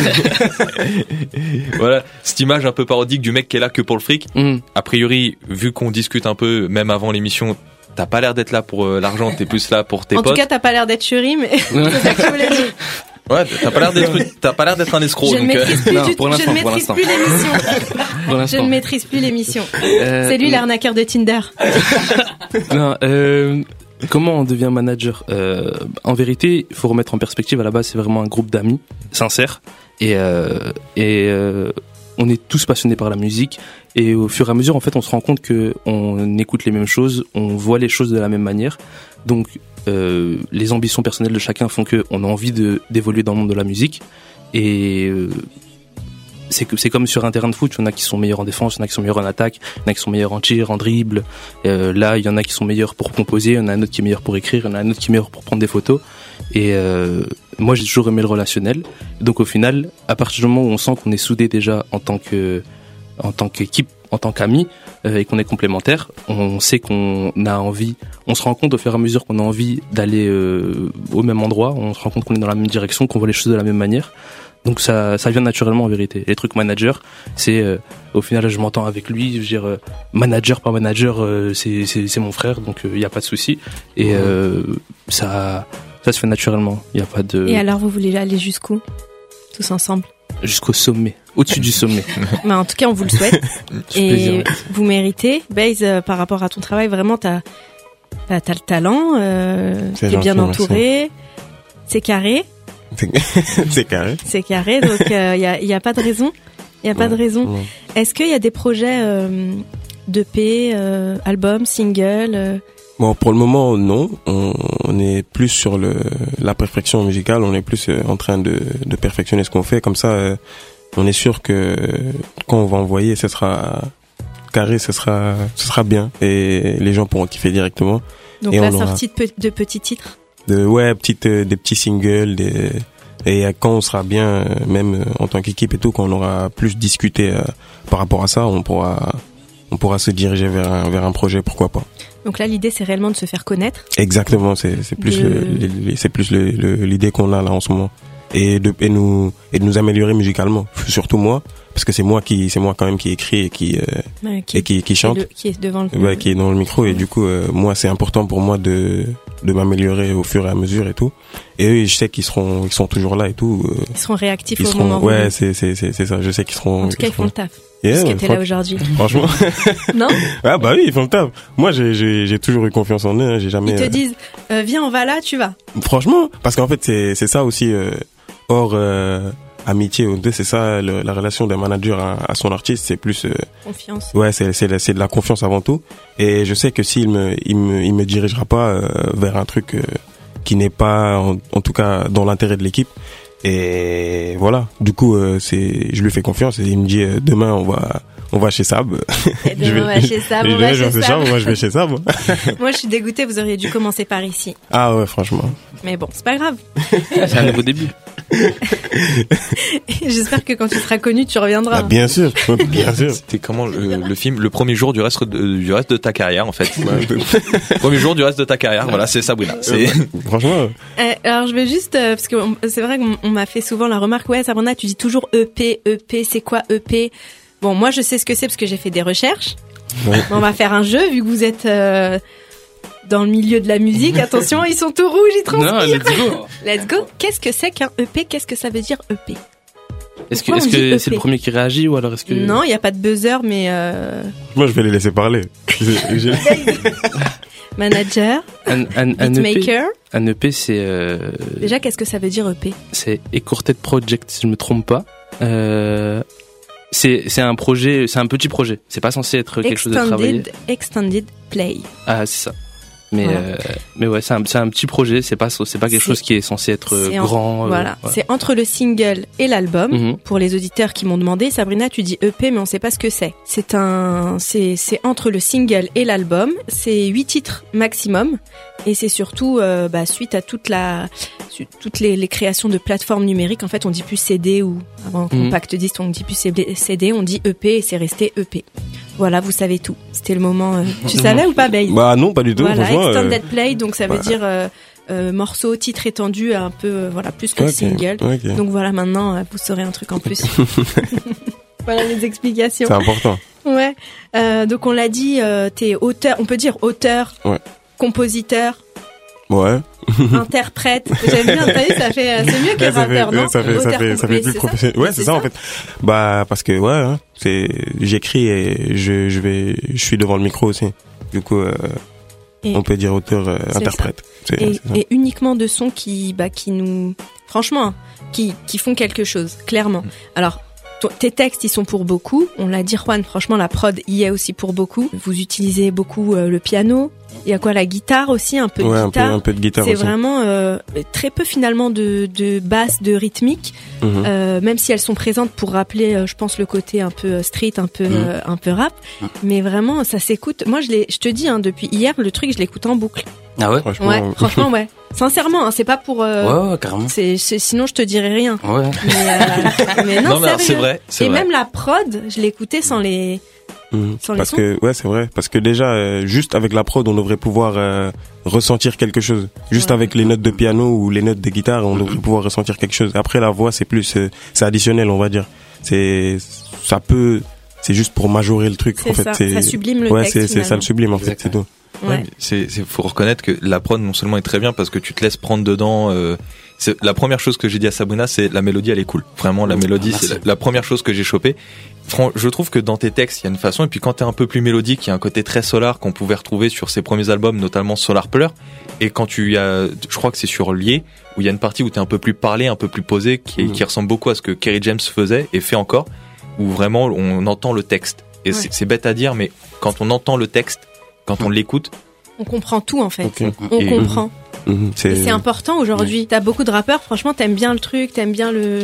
Ouais. Voilà, cette image un peu parodique du mec qui est là que pour le fric. Mm. A priori, vu qu'on discute un peu, même avant l'émission, t'as pas l'air d'être là pour euh, l'argent, t'es plus là pour tes en potes. En tout cas, t'as pas l'air d'être chéri, mais c'est ça que je voulais dire. Ouais, t'as pas l'air d'être, t'as pas l'air d'être un escroc. Je donc ne maîtrise plus, non, du, pour je ne maîtrise plus l'émission. Je ne maîtrise plus l'émission. Euh, c'est lui l'arnaqueur de Tinder. Non, euh, comment on devient manager? euh, En vérité, il faut remettre en perspective. À la base, c'est vraiment un groupe d'amis sincères et euh, et euh, on est tous passionnés par la musique. Et au fur et à mesure, en fait, on se rend compte que on écoute les mêmes choses, on voit les choses de la même manière. Donc Euh, les ambitions personnelles de chacun font que on a envie de d'évoluer dans le monde de la musique et euh, c'est que c'est comme sur un terrain de foot, il y en a qui sont meilleurs en défense, il y en a qui sont meilleurs en attaque, il y en a qui sont meilleurs en tir, en dribble. Euh, là, il y en a qui sont meilleurs pour composer, il y en a un autre qui est meilleur pour écrire, il y en a un autre qui est meilleur pour prendre des photos. Et euh, moi, j'ai toujours aimé le relationnel. Donc au final, à partir du moment où on sent qu'on est soudé déjà en tant que en tant qu'équipe, en tant qu'amis, euh, et qu'on est complémentaires, on sait qu'on a envie, on se rend compte au fur et à mesure qu'on a envie d'aller euh, au même endroit, on se rend compte qu'on est dans la même direction, qu'on voit les choses de la même manière. Donc ça, ça vient naturellement en vérité. Les trucs manager, c'est euh, au final je m'entends avec lui, je veux dire euh, manager par manager, euh, c'est c'est c'est mon frère, donc il euh, y a pas de souci. Et euh, ça ça se fait naturellement. Il y a pas de. Et alors vous voulez aller jusqu'où, tous ensemble? Jusqu'au sommet, au-dessus du sommet. Bah, en tout cas, on vous le souhaite. Et plaisir. Vous méritez. Baze, euh, par rapport à ton travail, vraiment, t'as, t'as, t'as le talent, euh, t'es gentil, bien entouré, merci. C'est carré. C'est, c'est carré. C'est carré, donc il euh, y a, y a pas de raison. Il y a pas ouais, de raison. Ouais. Est-ce qu'il y a des projets euh, d'E P, euh, albums, singles euh... Bon, pour le moment, non. On, on est plus sur le la perfection musicale. On est plus euh, en train de, de perfectionner ce qu'on fait. Comme ça, euh, on est sûr que quand on va envoyer, ce sera carré, ce sera ce sera bien et les gens pourront kiffer directement. Donc et la on sortie aura... de, pe- de petits titres. De ouais, petites euh, des petits singles. Des, et quand on sera bien, euh, même euh, en tant qu'équipe et tout, quand on aura plus discuté euh, par rapport à ça, on pourra on pourra se diriger vers un vers un projet, pourquoi pas. Donc là, l'idée, c'est réellement de se faire connaître. Exactement, c'est, c'est plus, de... le, le, c'est plus le, le, l'idée qu'on a là en ce moment. Et de, et nous, et de nous améliorer musicalement. Surtout moi, parce que c'est moi qui, c'est moi quand même qui écrit et qui, euh, ouais, qui et qui, qui chante. Qui est, le, qui est devant le ouais, qui est dans le micro. Et du coup, euh, moi, c'est important pour moi de, de m'améliorer au fur et à mesure et tout. Et eux, je sais qu'ils seront, ils sont toujours là et tout. Euh, ils seront réactifs ils au seront, moment où. Ouais, c'est, c'est, c'est, c'est ça. Je sais qu'ils seront. En tout cas, ils, ils font le taf. Yeah, parce que t'es là aujourd'hui. Franchement. Non? Ah bah oui, ils font le taf. Moi, j'ai, j'ai, j'ai toujours eu confiance en eux. Hein, j'ai jamais. Ils te disent, euh, viens, on va là, tu vas. Franchement, parce qu'en fait, c'est, c'est ça aussi. Euh, hors euh, amitié ou deux, c'est ça le, la relation d'un manager à, à son artiste, c'est plus. Euh, confiance. Ouais, c'est, c'est, c'est de la confiance avant tout. Et je sais que s'il me, il me, il me dirigera pas euh, vers un truc euh, qui n'est pas, en, en tout cas, dans l'intérêt de l'équipe. Et voilà. Du coup, euh, c'est, je lui fais confiance et il me dit euh, demain on va, on va chez Sab. Et demain vais, on va chez Sab. On va chez Sab. Sab. Moi je vais chez Sab. Moi je suis dégoûtée. Vous auriez dû commencer par ici. Ah ouais, franchement. Mais bon, c'est pas grave. C'est un nouveau début. J'espère que quand tu seras connu, tu reviendras. Ah, bien sûr, bien sûr. C'était comment le, le film, le premier jour du reste de, du reste de ta carrière en fait. Premier jour du reste de ta carrière, voilà, c'est Sabrina. C'est... Franchement. Euh, alors je vais juste euh, parce que on, c'est vrai qu'on m'a fait souvent la remarque, ouais Sabrina, tu dis toujours E P, E P, c'est quoi E P? Bon, moi je sais ce que c'est parce que j'ai fait des recherches. Ouais. On va faire un jeu vu que vous êtes euh, dans le milieu de la musique. Attention, ils sont tout rouges, ils transpirent. Non, let's go. Let's go. Qu'est-ce que c'est qu'un E P? Qu'est-ce que ça veut dire E P? Est-ce que, Pourquoi est-ce on dit que E P? c'est le premier qui réagit ou alors est-ce que... Non, il n'y a pas de buzzer, mais euh... Moi, je vais les laisser parler. J'ai- j'ai- manager, Un, un, un E P, beatmaker. un E P, c'est, euh, Déjà, qu'est-ce que ça veut dire E P? c'est Ecourted Project, si je me trompe pas. Euh, c'est, c'est un projet, c'est un petit projet. C'est pas censé être quelque chose de travaillé. Extended, extended play. Ah, c'est ça. Mais, Voilà. euh, mais ouais, c'est un, c'est un petit projet. C'est pas, c'est pas quelque C'est- chose qui est censé être c'est en- grand. euh, Voilà, c'est entre le single et l'album. Mhm. Pour les auditeurs qui m'ont demandé, Sabrina, tu dis E P, mais on sait pas ce que c'est. C'est un, c'est, c'est entre le single et l'album. C'est huit titres maximum, et c'est surtout, euh, bah, suite à toute la, su- toutes les, les créations de plateformes numériques. En fait, on dit plus C D ou avant Mhm. compact disc, on dit plus C D, on dit E P et c'est resté E P. Voilà, vous savez tout. C'était le moment. euh, Tu savais ou pas, Babe? Bah non, pas du tout. Voilà, franchement, euh, extended play, donc ça veut bah. dire euh, euh, morceau, titre étendu, un peu, euh, voilà, plus que ok, single. ok. Donc voilà, maintenant, euh, vous saurez un truc en plus. Voilà les explications. C'est important. Ouais. Euh, donc on l'a dit, euh, t'es auteur, on peut dire auteur, Ouais. compositeur, Ouais. interprète. J'aime bien, t'as vu, ça fait, euh, c'est mieux que Ouais, ça rappeur, fait, non? ouais, ça fait, ça Auteur, fait, ça fait compé- plus c'est professionnel. Ouais, c'est ça, en fait. Bah, parce que, ouais, hein, c'est, j'écris et je, je vais, je suis devant le micro aussi. Du coup, euh, Et- on peut dire auteur, euh, C'est interprète. C'est, Et, c'est ça. et uniquement de sons qui, bah, qui nous, franchement, qui, qui font quelque chose, clairement. Alors, to- tes textes, ils sont pour beaucoup. On l'a dit, Juan, franchement, la prod y est aussi pour beaucoup. Vous utilisez beaucoup euh, le piano. Il y a quoi, la guitare aussi, un peu de Ouais, un peu, guitare. un peu de guitare C'est aussi. vraiment euh, très peu finalement de, de basse, de rythmique, Mhm. euh, même si elles sont présentes pour rappeler, euh, je pense, le côté un peu euh, street, un peu, Mhm. euh, un peu rap. Mais vraiment, ça s'écoute. Moi, je l'ai, je te dis, hein, depuis hier, le truc, je l'écoute en boucle. Ah ouais? Franchement, Ouais, franchement, ouais. Sincèrement, hein, c'est pas pour. euh, Ouais, ouais, carrément. c'est, c'est- sinon, je te dirais rien. Ouais. Mais, euh, mais non, Non, mais alors, sérieux. c'est vrai, c'est Et vrai. même la prod, je l'écoutais sans les. Mhm. Sans les Parce sons. que, ouais, c'est vrai. Parce que déjà, euh, juste avec la prod, on devrait pouvoir euh, ressentir quelque chose. Juste Ouais. avec les notes de piano ou les notes de guitare, on devrait pouvoir ressentir quelque chose. Après, la voix, c'est plus, euh, c'est additionnel, on va dire. C'est, ça peut, c'est juste pour majorer le truc. C'est en fait, ça, c'est, ça sublime le ouais, texte, c'est, c'est ça finalement. le sublime, en fait, c'est Exactement. tout. Ouais. Ouais, mais c'est, c'est, faut reconnaître que la prod non seulement est très bien parce que tu te laisses prendre dedans. Euh, c'est la première chose que j'ai dit à Sabrina, c'est la mélodie, elle est cool. Vraiment, la mélodie, merci. c'est la, la première chose que j'ai chopée. Fran- je trouve que dans tes textes, il y a une façon, et puis quand t'es un peu plus mélodique, il y a un côté très solar qu'on pouvait retrouver sur ses premiers albums, notamment Solar Pleur. Et quand tu y as, je crois que c'est sur Lié, où il y a une partie où t'es un peu plus parlé, un peu plus posé, qui, Mhm. qui ressemble beaucoup à ce que Kerry James faisait et fait encore, où vraiment on entend le texte. Et Ouais. c'est, c'est bête à dire, mais quand on entend le texte, quand on l'écoute, On comprend tout, en fait. Ok. On Et- comprend. Mhm. Et c'est important aujourd'hui. T'as beaucoup de rappeurs, franchement, t'aimes bien le truc, t'aimes bien le,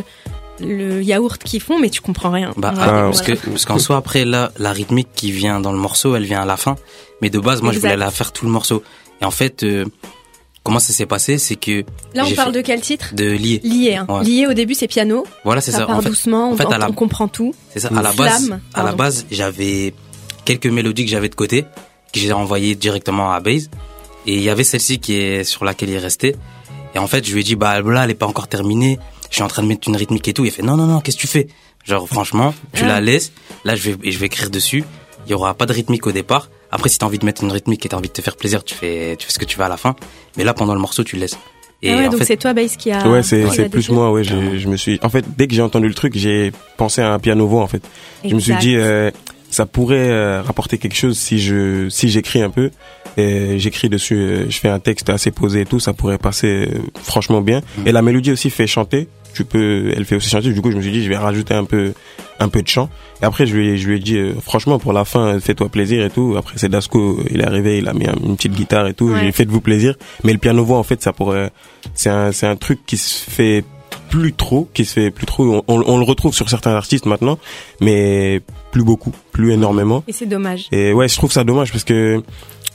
le yaourt qu'ils font, mais tu comprends rien. Bah, Ouais, ah, voilà. parce que, parce qu'en soi, après, là, la rythmique qui vient dans le morceau, elle vient à la fin. Mais de base, moi, Exact. je voulais la faire tout le morceau. Et en fait, euh, comment ça s'est passé, c'est que Là, on j'ai parle fait- de quel titre? de lier. Lié. Hein. Ouais. Lié, au début, c'est piano. Voilà, c'est Ça, ça. part En fait, doucement, en on, fait, à la- on comprend tout. c'est ça. À la base, Flamme, à la pardon. base, j'avais quelques mélodies que j'avais de côté, que j'ai envoyées directement à Base. Et il y avait celle-ci qui est sur laquelle il restait. Et en fait, je lui ai dit, bah, là, elle est pas encore terminée. Je suis en train de mettre une rythmique et tout. Il fait, non, non, non, qu'est-ce que tu fais? Genre, franchement, tu Ah. la laisses. Là, je vais, et je vais écrire dessus. Il y aura pas de rythmique au départ. Après, si t'as envie de mettre une rythmique et t'as envie de te faire plaisir, tu fais, tu fais ce que tu veux à la fin. Mais là, pendant le morceau, tu le laisses. Et Ah ouais, en donc fait, c'est toi, Bass, qui a. Ouais, c'est, qui c'est a plus décidé. moi, ouais, j'ai, je me suis, en fait, dès que j'ai entendu le truc, j'ai pensé à un piano voix, en fait. Je me suis Exact. dit, euh, ça pourrait euh, rapporter quelque chose si je, si j'écris un peu. Et j'écris dessus, euh, je fais un texte assez posé et tout, ça pourrait passer euh, franchement bien. Mhm. Et la mélodie aussi fait chanter. Tu peux, elle fait aussi chanter. Du coup, je me suis dit, je vais rajouter un peu, un peu de chant. Et après, je lui, ai- je lui ai dit, euh, franchement, pour la fin, fais-toi plaisir et tout. Après, c'est Dasco, il est arrivé, il a mis un- une petite guitare et tout. Ouais. J'ai fait de vous plaisir. Mais le piano voix, en fait, ça pourrait, c'est un, c'est un truc qui se fait plus trop, qui se fait plus trop. On, on, on le retrouve sur certains artistes maintenant, mais plus beaucoup, plus énormément. Et c'est dommage. Et ouais, je trouve ça dommage parce que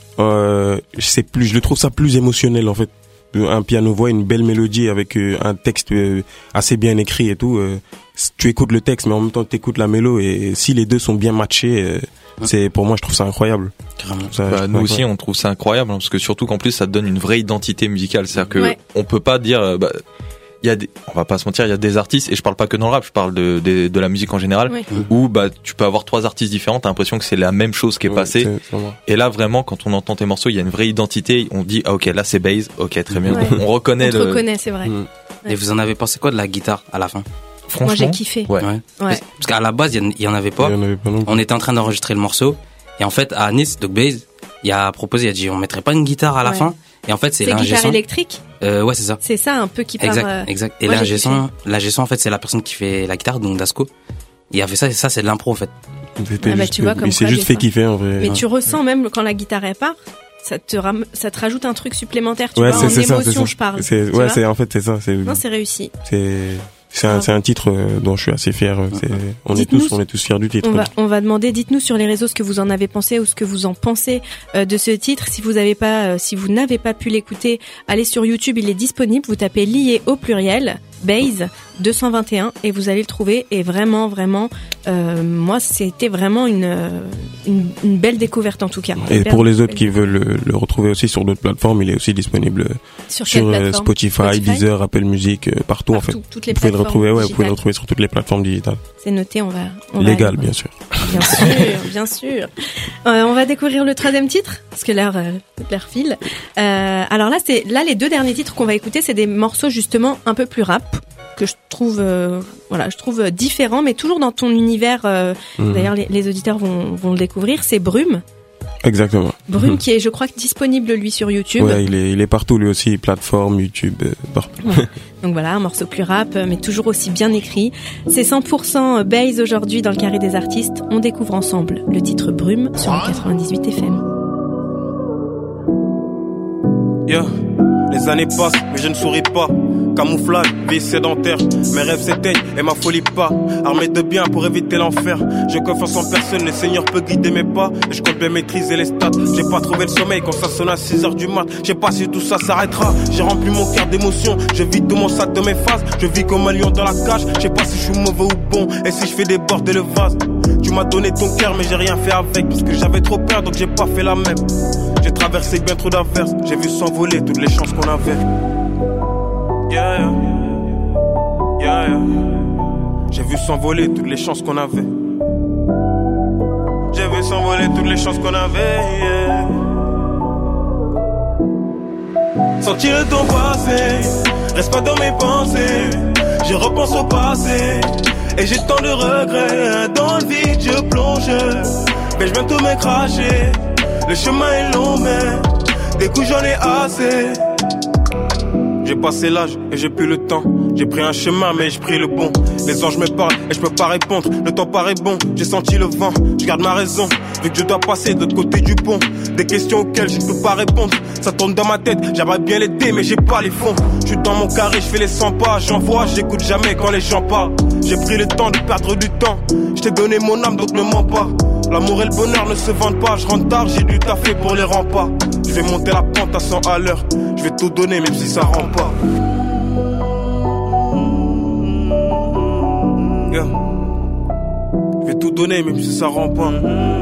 euh, c'est plus, je le trouve ça plus émotionnel en fait. Un piano voix, une belle mélodie avec euh, un texte euh, assez bien écrit et tout. Euh, tu écoutes le texte, mais en même temps tu écoutes la mélo et si les deux sont bien matchés, euh, c'est pour moi je trouve ça incroyable. carrément. Ça, je bah, trouve nous aussi, incroyable. on trouve ça incroyable, hein, parce que surtout qu'en plus, ça te donne une vraie identité musicale. C'est-à-dire que Ouais. on peut pas dire, euh, bah, il y a des, on va pas se mentir, il y a des artistes, et je parle pas que dans le rap, je parle de, de, de la musique en général, Oui. où bah tu peux avoir trois artistes différents, t'as l'impression que c'est la même chose qui est Ouais, passée. c'est- c'est vrai. Et là, vraiment, quand on entend tes morceaux, il y a une vraie identité. On dit, ah, ok, là, c'est bass. Ok, très bien. Ouais. On reconnaît On te le. reconnaît, c'est vrai. Mm. Et vous en avez pensé quoi de la guitare à la fin? Franchement. Moi, j'ai kiffé. Ouais. Ouais. Ouais. Parce qu'à la base, il y en- il y en avait pas. Il y en avait pas non plus. On était en train d'enregistrer le morceau. Et en fait, à Nice, Doc Baze, il a proposé, il a dit, on mettrait pas une guitare à la Ouais. fin. Et en fait, c'est C'est l'ingé guitare son. électrique. Euh, ouais, c'est ça. C'est ça un peu qui part. Exact, euh, exact. Et moi, j'ai l'ingé kiffé. son, l'ingé son, en fait, c'est la personne qui fait la guitare, donc Dasco. Il a fait ça, et ça, c'est de l'impro, en fait. C'était Ah bah, juste, tu vois, comme il s'est quoi, juste des fait fois. kiffer en vrai. Mais tu ressens même quand la guitare elle part, ça te ram... ça te rajoute un truc supplémentaire. Tu Ouais, vois, c'est en c'est ça, c'est émotion, ça. je parle. C'est tu ouais, vois c'est en fait c'est ça, c'est Non, c'est réussi. c'est c'est un c'est un titre euh, dont je suis assez fier. C'est on est Dites-nous tous on est tous fiers du titre. On va, on va demander, dites-nous sur les réseaux ce que vous en avez pensé ou ce que vous en pensez euh, de ce titre. Si vous avez pas, euh, si vous n'avez pas pu l'écouter, allez sur YouTube, il est disponible. Vous tapez lié au pluriel, Baze deux cent vingt et un et vous allez le trouver. Et vraiment, vraiment, euh, moi, c'était vraiment une, euh, une une belle découverte en tout cas. Et Une pour belle- les autres qui veulent le, le retrouver aussi sur d'autres plateformes, il est aussi disponible sur, quelle sur euh, plateforme Spotify, Spotify Deezer, Apple Music, euh, partout, en fait. Partout, toutes les Vous pouvez le plateformes retrouver, ouais, vous pouvez digitales. le retrouver sur toutes les plateformes digitales. C'est noté, on va. On va Légal, aller- bien sûr. Bien sûr, bien sûr. Euh, on va découvrir le troisième titre parce que l'heure, euh, l'heure file. Euh, alors là, c'est là les deux derniers titres qu'on va écouter, c'est des morceaux justement un peu plus rap que je trouve, euh, voilà, je trouve différents, mais toujours dans ton univers. Euh, Mhm. D'ailleurs, les, les auditeurs vont, vont le découvrir. C'est Brume, Exactement. Brume Mhm. qui est, je crois, disponible lui sur YouTube. Ouais, il est il est partout lui aussi, plateforme, YouTube, euh, partout. Donc voilà, un morceau plus rap, euh, mais toujours aussi bien écrit. C'est cent pour cent Baze aujourd'hui dans le carré des artistes. On découvre ensemble le titre Brume sur le quatre-vingt-dix-huit F M. Yeah. Les années passent, mais je ne souris pas. Camouflage, vie sédentaire. Mes rêves s'éteignent et ma folie pas. Armé de bien pour éviter l'enfer. J'ai confiance en personne, le Seigneur peut guider mes pas. Et je compte bien maîtriser les stats. J'ai pas trouvé le sommeil quand ça sonne à six heures du mat. Je sais pas si tout ça s'arrêtera. J'ai rempli mon cœur d'émotions. Je vis tout mon sac de mes phases. Je vis comme un lion dans la cage. Je sais pas si je suis mauvais ou bon. Et si je fais déborder le vase. Tu m'as donné ton cœur, mais j'ai rien fait avec. Parce que j'avais trop peur, donc j'ai pas fait la même. J'ai traversé bien trop d'averses. J'ai vu s'envoler toutes les chances qu'on avait. Yeah, yeah. Yeah, yeah. J'ai vu s'envoler toutes les chances qu'on avait. J'ai vu s'envoler toutes les chances qu'on avait. Yeah. Sentir le temps passer, reste pas dans mes pensées. Je repense au passé et j'ai tant de regrets. Dans le vide je plonge, mais je viens tout m'écracher. Le chemin est long mais des coups j'en ai assez. J'ai passé l'âge et j'ai plus le temps. J'ai pris un chemin mais j'ai pris le bon. Les anges me parlent et je peux pas répondre. Le temps paraît bon, j'ai senti le vent. Je garde ma raison, vu que je dois passer de l'autre côté du pont. Des questions auxquelles je ne peux pas répondre. Ça tourne dans ma tête, j'aimerais bien l'aider mais j'ai pas les fonds. Je suis dans mon carré, je fais les cent pas. J'envoie, j'écoute jamais quand les gens parlent. J'ai pris le temps de perdre du temps. Je t'ai donné mon âme donc ne mens pas. L'amour et le bonheur ne se vendent pas. Je rentre tard, j'ai du taffer pour les remparts. Je vais monter la pente à cent à l'heure. Je vais tout donner même si ça rend pas. Yeah. Je vais tout donner même si ça rend pas.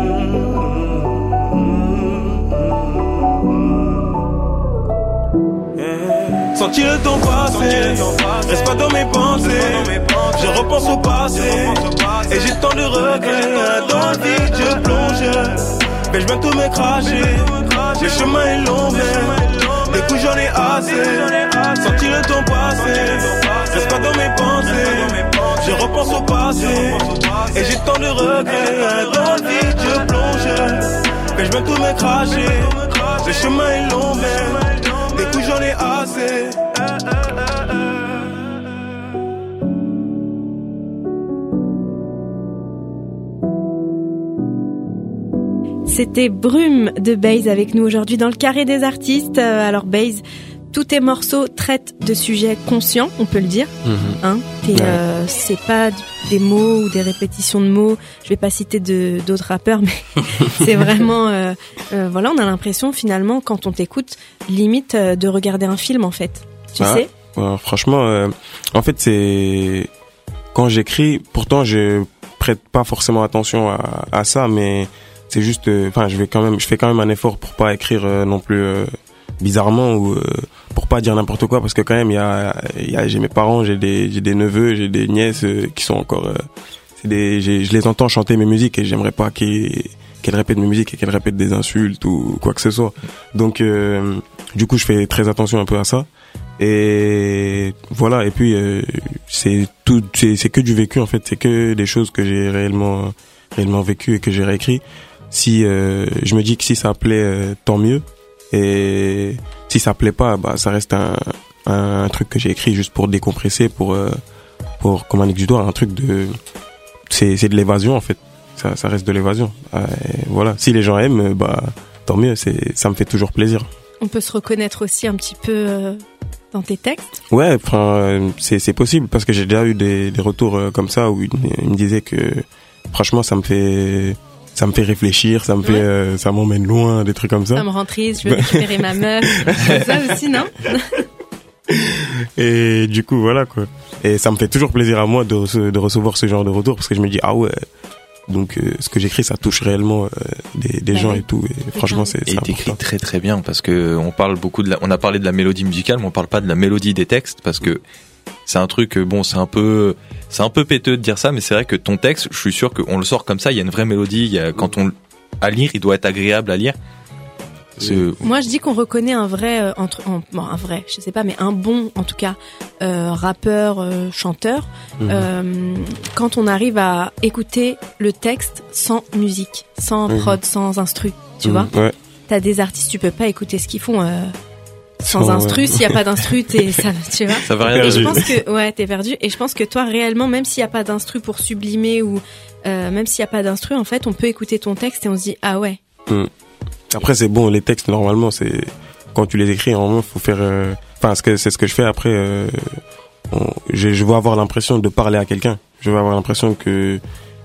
Yeah. Sentir le temps passer, reste pas dans mes pensées. Je repense au passé et j'ai tant de regrets. Dans le vide je plonge, mais je viens tout m'écracher. Le chemin est long mais des coups j'en ai assez. Sentir le temps passer, reste pas dans mes pensées. Je repense au passé et j'ai tant de regrets. Dans le vide je plonge, mais je viens tout m'écracher. Le chemin est long mais des coups j'en ai assez. C'était Brume de Baze avec nous aujourd'hui dans le carré des artistes. Euh, alors Baze, tous tes morceaux traitent de sujets conscients, on peut le dire. Mhm. Hein, t'es, Ouais. euh, c'est pas des mots ou des répétitions de mots. Je vais pas citer de, d'autres rappeurs, mais c'est vraiment, euh, euh, voilà, on a l'impression finalement quand on t'écoute, limite euh, de regarder un film en fait. Tu Ah. sais? Ouais, franchement, euh, en fait, c'est quand j'écris. Pourtant, je prête pas forcément attention à, à ça, mais c'est juste. Enfin, euh, je vais quand même, je fais quand même un effort pour pas écrire euh, non plus euh, bizarrement ou euh, pour pas pas dire n'importe quoi parce que quand même il y a, il y a j'ai mes parents, j'ai des j'ai des neveux, j'ai des nièces euh, qui sont encore euh, c'est des j'ai, je les entends chanter mes musiques et j'aimerais pas qu'ils qu'elles répètent mes musiques et qu'elles répètent des insultes ou quoi que ce soit. Donc euh, du coup, je fais très attention un peu à ça. Et voilà, et puis euh, c'est tout c'est c'est que du vécu en fait, c'est que des choses que j'ai réellement réellement vécues et que j'ai réécrit. Si euh, je me dis que si ça plaît euh, tant mieux, et si ça plaît pas, bah ça reste un un, un truc que j'ai écrit juste pour décompresser, pour euh, pour comme un exutoire, un truc de c'est c'est de l'évasion en fait. Ça ça reste de l'évasion. Euh, voilà, si les gens aiment, bah tant mieux, c'est ça me fait toujours plaisir. On peut se reconnaître aussi un petit peu euh, dans tes textes. Ouais, enfin c'est c'est possible parce que j'ai déjà eu des des retours euh, comme ça où ils, ils me disaient que franchement ça me fait ça me fait réfléchir, ça me ouais. fait euh, ça m'emmène loin, des trucs comme ça. Ça me rend triste, je veux récupérer ma meuf. Ça aussi, non? Et du coup voilà quoi. Et ça me fait toujours plaisir à moi de rece- de recevoir ce genre de retour parce que je me dis ah ouais. Donc euh, ce que j'écris ça touche réellement euh, des, des bah gens oui. et tout et franchement c'est, c'est et t'écris très très bien parce que on parle beaucoup de la, on a parlé de la mélodie musicale mais on parle pas de la mélodie des textes parce que c'est un truc bon c'est un peu c'est un peu péteux de dire ça mais c'est vrai que ton texte je suis sûr qu'on le sort comme ça il y a une vraie mélodie il y a, quand on à lire il doit être agréable à lire. C'est... Moi je dis qu'on reconnaît un vrai euh, entre en, bon, un vrai je sais pas mais un bon en tout cas euh, rappeur euh, chanteur mmh. euh, quand on arrive à écouter le texte sans musique sans mmh. prod sans instru tu mmh. vois ouais. T'as des artistes tu peux pas écouter ce qu'ils font euh, sans instru ouais. S'il y a pas d'instru t'es ça tu vois ça va rien et je pense que ouais t'es perdu et je pense que toi réellement même s'il y a pas d'instru pour sublimer ou euh, même s'il y a pas d'instru en fait on peut écouter ton texte et on se dit ah ouais mmh. Après c'est bon les textes normalement c'est quand tu les écris normalement faut faire enfin euh, ce que c'est ce que je fais après euh, on, je, je veux avoir l'impression de parler à quelqu'un je veux avoir l'impression que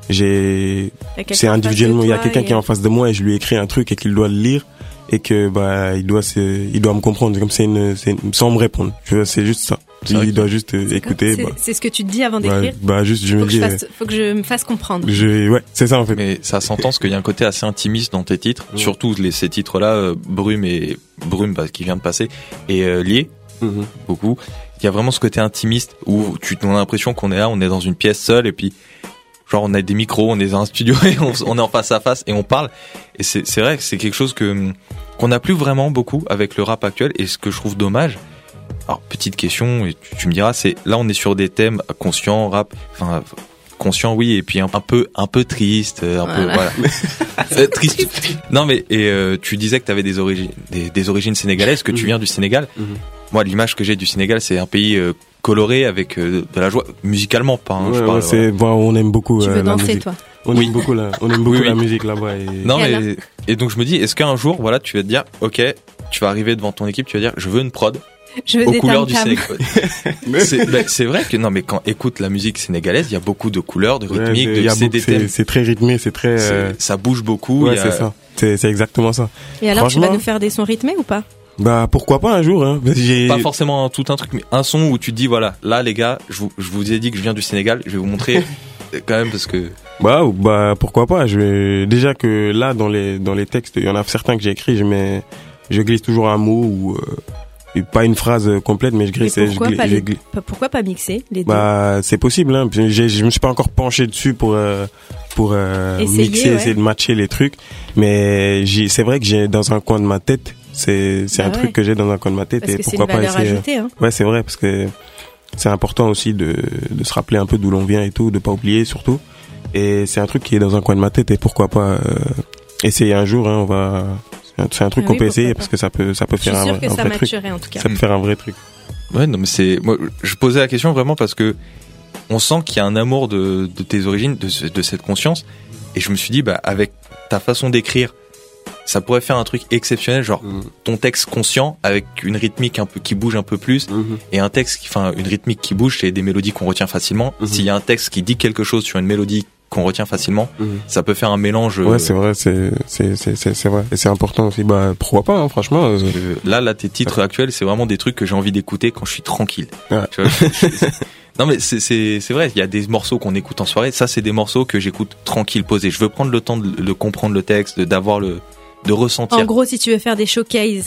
j'ai c'est individuellement il y a quelqu'un et... qui est en face de moi et je lui écris un truc et qu'il doit le lire et que bah il doit se, il doit me comprendre comme c'est une, c'est une sans me répondre tu vois c'est juste ça c'est il doit juste euh, écouter c'est, bah, c'est ce que tu te dis avant d'écrire bah, bah juste je faut me que dis je fasse, faut que je me fasse comprendre je ouais c'est ça en fait mais ça s'entend parce qu'il y a un côté assez intimiste dans tes titres mmh. surtout les ces titres là euh, Brume et Brume bah, qui vient de passer et euh, Lié mmh. beaucoup il y a vraiment ce côté intimiste où tu as l'impression qu'on est là on est dans une pièce seule et puis genre on a des micros on est dans un studio et on, on est en face à face et on parle et c'est c'est vrai que c'est quelque chose que qu'on n'a plus vraiment beaucoup avec le rap actuel et ce que je trouve dommage. Alors petite question et tu, tu me diras c'est là on est sur des thèmes conscients rap enfin conscient oui et puis un, un peu un peu triste un voilà. peu voilà euh, triste non mais et euh, tu disais que tu avais des origines des, des origines sénégalaises que tu viens du Sénégal mmh. Moi l'image que j'ai du Sénégal c'est un pays euh, coloré avec euh, de la joie musicalement pas hein, ouais, je parle, ouais, c'est voilà. bon, on aime beaucoup tu veux euh, danser, la musique toi on oui. aime beaucoup la on aime beaucoup oui, oui. la musique là-bas et... non et mais et donc je me dis est-ce qu'un jour voilà tu vas te dire ok tu vas arriver devant ton équipe tu vas dire je veux une prod je veux aux des couleurs du Sénégal. c'est, ben, c'est vrai que non mais quand écoute la musique sénégalaise, il y a beaucoup de couleurs, de rythmiques, ouais, de, y a c'est beaucoup, des thèmes. C'est, c'est très rythmé, c'est très. Euh... C'est, ça bouge beaucoup. Ouais, y a... c'est ça. C'est, c'est exactement ça. Et alors, tu vas nous faire des sons rythmés ou pas? Bah pourquoi pas un jour. Hein. J'ai... Pas forcément tout un truc, mais un son où tu te dis voilà, là les gars, je vous, je vous ai dit que je viens du Sénégal, je vais vous montrer quand même parce que. Bah bah pourquoi pas. Je vais... déjà que là dans les dans les textes, il y en a certains que j'ai écrits, je mets, je glisse toujours un mot ou. Euh... Pas une phrase complète, mais je glisse. Pourquoi, je glisse, pas je les... glisse. pourquoi pas mixer les deux? Bah c'est possible. Hein. J'ai, je me suis pas encore penché dessus pour euh, pour euh, essayer, mixer, ouais. essayer de matcher les trucs. Mais j'ai, c'est vrai que j'ai dans un coin de ma tête. C'est c'est bah un ouais. truc que j'ai dans un coin de ma tête parce et que pourquoi c'est une valeur pas essayer. Ajoutée, hein. Ouais c'est vrai parce que c'est important aussi de de se rappeler un peu d'où l'on vient et tout, de pas oublier surtout. Et c'est un truc qui est dans un coin de ma tête et pourquoi pas euh, essayer un jour. Hein, on va. C'est un truc oui, qu'on peut essayer pas. Parce que ça peut, ça peut faire un, un vrai ça truc. En tout cas. Ça peut faire un vrai truc. Ouais, non, mais c'est, moi, je posais la question vraiment parce que on sent qu'il y a un amour de, de tes origines, de, de cette conscience. Et je me suis dit, bah, avec ta façon d'écrire, ça pourrait faire un truc exceptionnel, genre mmh. ton texte conscient avec une rythmique un peu qui bouge un peu plus mmh. et un texte qui, enfin, une rythmique qui bouge, c'est des mélodies qu'on retient facilement. Mmh. S'il y a un texte qui dit quelque chose sur une mélodie qu'on retient facilement, mmh. ça peut faire un mélange. Ouais, c'est vrai, c'est c'est c'est c'est, c'est vrai, et c'est important aussi. Bah pourquoi pas, hein, franchement. Euh... Là, là, tes titres ouais. actuels, c'est vraiment des trucs que j'ai envie d'écouter quand je suis tranquille. Ouais. Tu vois, je, je, non mais c'est c'est c'est vrai, il y a des morceaux qu'on écoute en soirée. Ça, c'est des morceaux que j'écoute tranquille, posé. Je veux prendre le temps de, de comprendre le texte, de, d'avoir le, de ressentir. En gros, si tu veux faire des showcases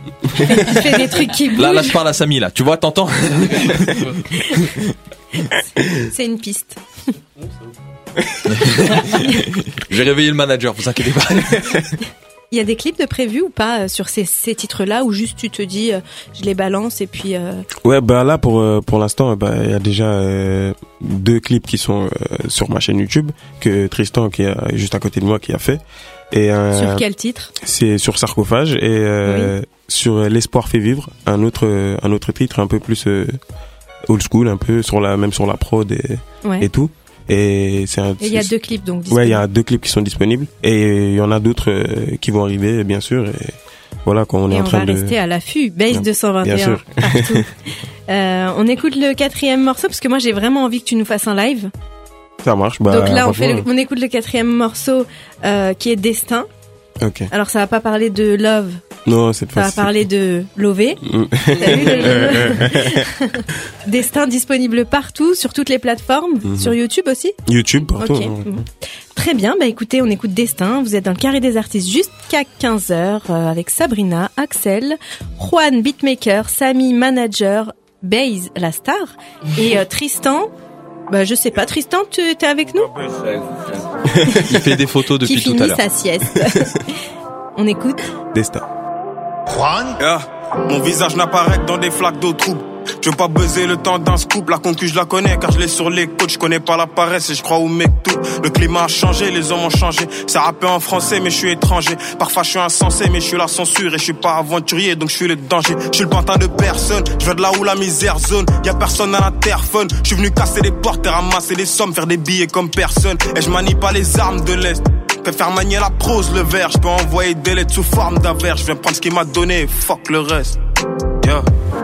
Il fait des trucs qui bougent. Là, là, je parle à Samy, là. Tu vois, t'entends? C'est une piste. J'ai réveillé le manager, vous inquiétez pas. Il y a des clips de prévus ou pas sur ces, ces titres-là, ou juste tu te dis, euh, je les balance et puis... Euh... Ouais, bah là, pour euh, pour l'instant, bah il y a déjà euh, deux clips qui sont euh, sur ma chaîne YouTube, que Tristan, qui est juste à côté de moi, qui a fait. Et, euh, sur quel titre? C'est sur Sarcophage et euh, oui. sur L'espoir fait vivre, un autre un autre titre un peu plus euh, old school, un peu sur la même sur la prod et, ouais. et tout. Et c'est un, il y a deux clips donc disponibles. Ouais, il y a deux clips qui sont disponibles et il y en a d'autres euh, qui vont arriver bien sûr, et voilà quand on et est on en train de on va rester à l'affût. Base deux cent vingt et un bien sûr. Partout. euh, on écoute le quatrième morceau parce que moi j'ai vraiment envie que tu nous fasses un live. Ça marche. Bah, donc là on fait le, on écoute le quatrième morceau euh, qui est Destin. Ok. Alors ça va pas parler de love. Non, cette fois. Ça va parler de Lové. T'as vu le jeu? Destin disponible partout, sur toutes les plateformes, mm-hmm. sur YouTube aussi. YouTube partout. Okay. Ouais. Très bien. Bah écoutez, on écoute Destin. Vous êtes dans le carré des artistes jusqu'à quinze heures euh, avec Sabrina, Axel, Juan beatmaker, Samy manager, Baze la star et euh, Tristan. Bah je sais pas, Tristan, tu es avec nous? Il fait des photos depuis tout à l'heure. Qui finit sa sieste. On écoute Destin. Juan, yeah. Mon visage n'apparaît que dans des flaques d'eau trouble. Je veux pas buzzer le temps d'un scoop. La concu je la connais car je l'ai sur les côtes. Je connais pas la paresse et je crois au mec tout. Le climat a changé, les hommes ont changé. Ça rappelle en français mais je suis étranger. Parfois je suis insensé mais je suis la censure. Et je suis pas aventurier donc je suis le danger. Je suis le pantin de personne. Je viens de là où la misère zone. Y'a personne à l'interphone. Je suis venu casser des portes et ramasser des sommes. Faire des billets comme personne. Et je manie pas les armes de l'Est. Faire manier la prose, le verre. Je peux envoyer des lettres sous forme d'avers. Je viens prendre ce qu'il m'a donné, fuck le reste. Yeah.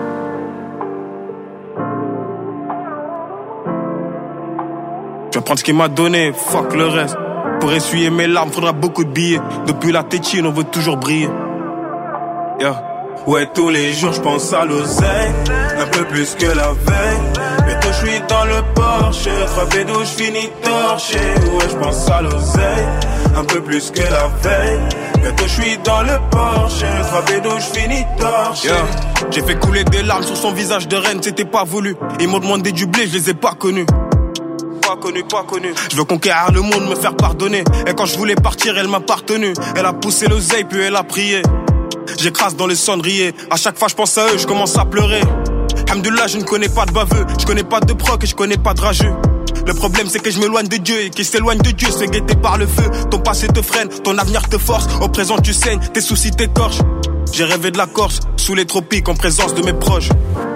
Je viens prendre ce qu'il m'a donné, fuck le reste. Pour essuyer mes larmes, faudra beaucoup de billets. Depuis la tétine, on veut toujours briller. Yeah. Ouais, tous les jours, je pense à l'oseille. Un peu plus que la veille. Bientôt, je suis dans le Porsche. Trois bédos, je finis torché. Ouais, je pense à l'oseille. Un peu plus que la veille. Bientôt, je suis dans le Porsche. Trois bédos, je finis torché. Yeah. J'ai fait couler des larmes sur son visage de reine, c'était pas voulu. Ils m'ont demandé du blé, je les ai pas connus. Pas connu, pas connu. Je veux conquérir le monde, me faire pardonner. Et quand je voulais partir, elle m'a partenu. Elle a poussé l'oseille, puis elle a prié. J'écrase dans le cendrier. À chaque fois je pense à eux, je commence à pleurer. Alhamdoulilah, je ne connais pas de baveux. Je connais pas de proc et je connais pas de rageux. Le problème c'est que je m'éloigne de Dieu. Et qui s'éloigne de Dieu se fait guetter par le feu. Ton passé te freine, ton avenir te force. Au présent tu saignes, tes soucis t'écorchent. J'ai rêvé de la Corse, sous les tropiques, en présence de mes proches.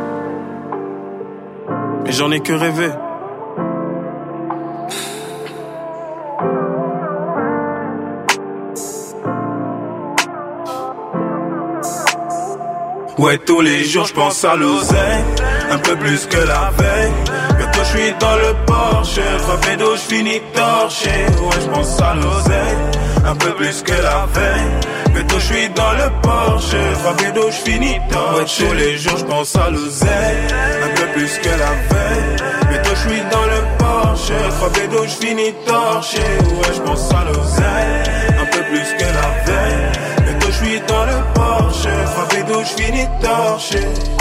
Mais j'en ai que rêvé. Ouais, tous les jours je pense à l'oseille. Un peu plus que la veille. Bientôt je suis dans le Porsche. Trois bédos, je finis torché. Ouais, je pense à l'oseille. Un peu plus que la veille. Bientôt je suis dans le Porsche. Trois bédos, je finis torché. Ouais, tous les jours je pense à l'oseille. Un peu plus que la veille. Bientôt je suis dans le Porsche. Trois bédos, je finis torché. Ouais, je pense à l'oseille. Un peu plus que la veille. Bientôt je suis dans le Porsche. Trois bédos, je finis torché.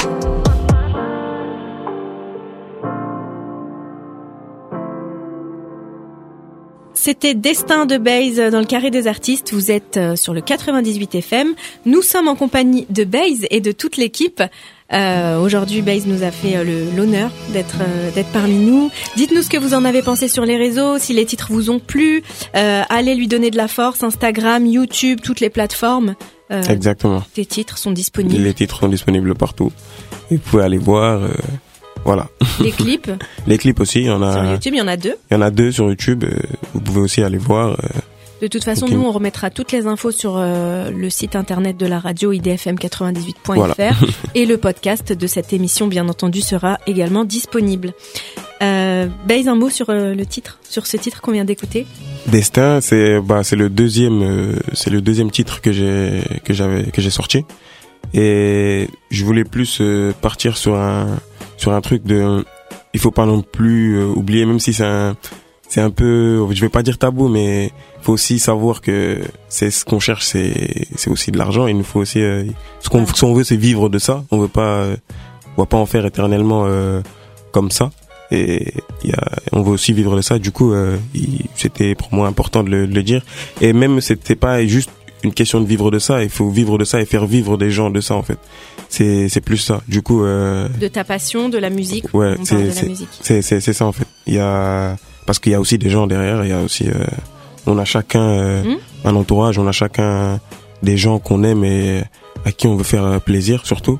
C'était Destin de Baze dans le carré des artistes. Vous êtes sur le quatre-vingt-dix-huit F M. Nous sommes en compagnie de Baze et de toute l'équipe. Euh, aujourd'hui, Baze nous a fait le, l'honneur d'être euh, d'être parmi nous. Dites-nous ce que vous en avez pensé sur les réseaux, si les titres vous ont plu. Euh, allez lui donner de la force. Instagram, YouTube, toutes les plateformes. Euh, Exactement. Les titres sont disponibles. Les titres sont disponibles partout. Vous pouvez aller voir. Euh... Voilà. Les clips. Les clips aussi, il y en a. Sur YouTube, il y en a deux. Il y en a deux sur YouTube. Euh, vous pouvez aussi aller voir. Euh, de toute façon, nous, on remettra toutes les infos sur euh, le site internet de la radio I D F M quatre-vingt-dix-huit point F R voilà. Et le podcast de cette émission, bien entendu, sera également disponible. Euh, Baze, un mot sur euh, le titre, sur ce titre qu'on vient d'écouter. Destin, c'est bah c'est le deuxième, euh, c'est le deuxième titre que j'ai que j'avais que j'ai sorti. Et je voulais plus euh, partir sur un sur un truc de il faut pas non plus euh, oublier, même si c'est un c'est un peu, je vais pas dire tabou, mais faut aussi savoir que c'est ce qu'on cherche, c'est c'est aussi de l'argent. Il nous faut aussi euh, ce qu'on ce qu'on veut, c'est vivre de ça. On veut pas, euh, on va pas en faire éternellement euh, comme ça. Et il y a, on veut aussi vivre de ça. Du coup, euh, il, c'était pour moi important de le, de le dire. Et même c'était pas juste une question de vivre de ça. Il faut vivre de ça et faire vivre des gens de ça en fait. C'est c'est plus ça. Du coup. Euh, de ta passion, de la musique. Ouais, on c'est parle de c'est, la musique. c'est c'est c'est ça en fait. Il y a parce qu'il y a aussi des gens derrière. Il y a aussi, euh, on a chacun euh, mmh. un entourage. On a chacun des gens qu'on aime et à qui on veut faire plaisir surtout.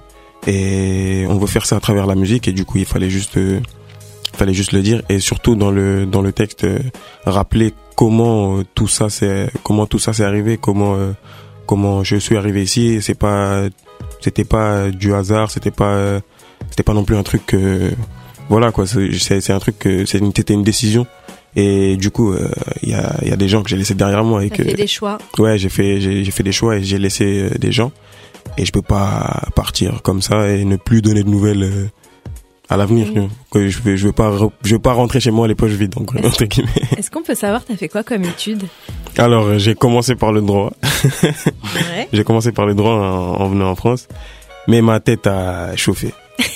Et on veut faire ça à travers la musique. Et du coup, il fallait juste euh, fallait juste le dire et surtout dans le dans le texte euh, rappeler comment euh, tout ça c'est comment tout ça s'est arrivé, comment euh, comment je suis arrivé ici. C'est pas c'était pas du hasard, c'était pas euh, c'était pas non plus un truc euh, voilà quoi, c'est c'est, c'est un truc que c'est une, c'était une décision. Et du coup il euh, y a il y a des gens que j'ai laissé derrière moi et T'as que fait des choix. Ouais, j'ai fait j'ai j'ai fait des choix et j'ai laissé des gens et je peux pas partir comme ça et ne plus donner de nouvelles euh, à l'avenir. Mmh. Que je vais je veux pas je veux pas rentrer chez moi les poches vides donc est-ce, est-ce qu'on peut savoir t'as fait quoi comme études? Alors j'ai commencé par le droit. Ouais. J'ai commencé par le droit en, en venant en France, mais ma tête a chauffé.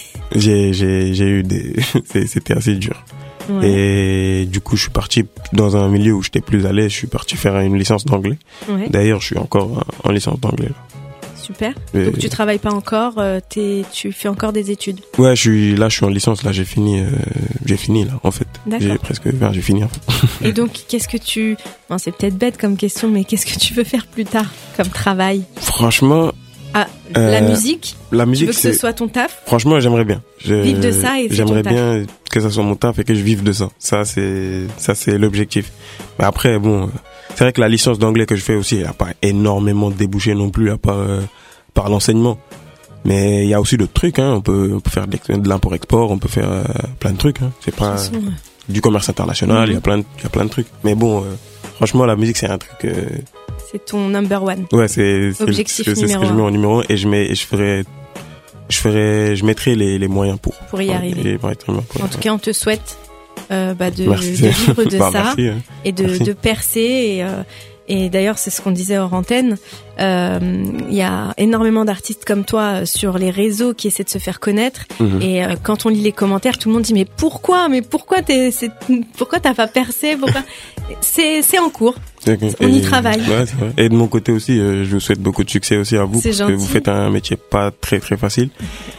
j'ai j'ai j'ai eu des c'était assez dur. Ouais. Et du coup je suis parti dans un milieu où j'étais plus à l'aise. Je suis parti faire une licence d'anglais. Ouais. D'ailleurs je suis encore en licence d'anglais là. Super. Et donc tu travailles pas encore, euh, t'es, tu fais encore des études. Ouais, je suis là, je suis en licence là, j'ai fini, euh, j'ai fini là en fait. D'accord. J'ai presque, enfin, j'ai fini en fait. Et donc qu'est-ce que tu, bon, c'est peut-être bête comme question, mais qu'est-ce que tu veux faire plus tard comme travail? Franchement. Ah, euh, la musique. La musique. Tu veux que c'est... ce soit ton taf? Franchement, j'aimerais bien. Je... Vivre de ça et c'est j'aimerais ton taf. bien que ça soit mon taf et que je vive de ça. Ça c'est, ça c'est l'objectif. Mais après, bon, c'est vrai que la licence d'anglais que je fais aussi, elle a pas énormément débouché non plus à part. Euh, par l'enseignement, mais il y a aussi d'autres trucs, hein. On peut, on peut faire de l'import-export, on peut faire euh, plein de trucs, hein. C'est pas façon, ouais. Du commerce international, il mmh. y a plein, il y a plein de trucs. Mais bon, euh, franchement, la musique c'est un truc. Euh... C'est ton number one. Ouais, c'est, c'est objectif c'est, c'est numéro ce que je mets en numéro un et je mets, et je ferai, je ferai, je mettrai les, les moyens pour. Pour y arriver. Et, et, pour, pour, en tout cas, on te souhaite euh, bah, de, merci. de vivre de bah, ça merci, hein. et de, de percer et. Euh, Et d'ailleurs, c'est ce qu'on disait hors antenne. Il euh, y a énormément d'artistes comme toi sur les réseaux qui essaient de se faire connaître. Mmh. Et euh, quand on lit les commentaires, tout le monde dit mais pourquoi, mais pourquoi t'es, c'est, pourquoi t'as pas percé, pourquoi C'est, c'est en cours. Okay. On et, y travaille. Ouais, c'est vrai. Et de mon côté aussi, euh, je vous souhaite beaucoup de succès aussi à vous c'est parce gentil. que vous faites un métier pas très très facile.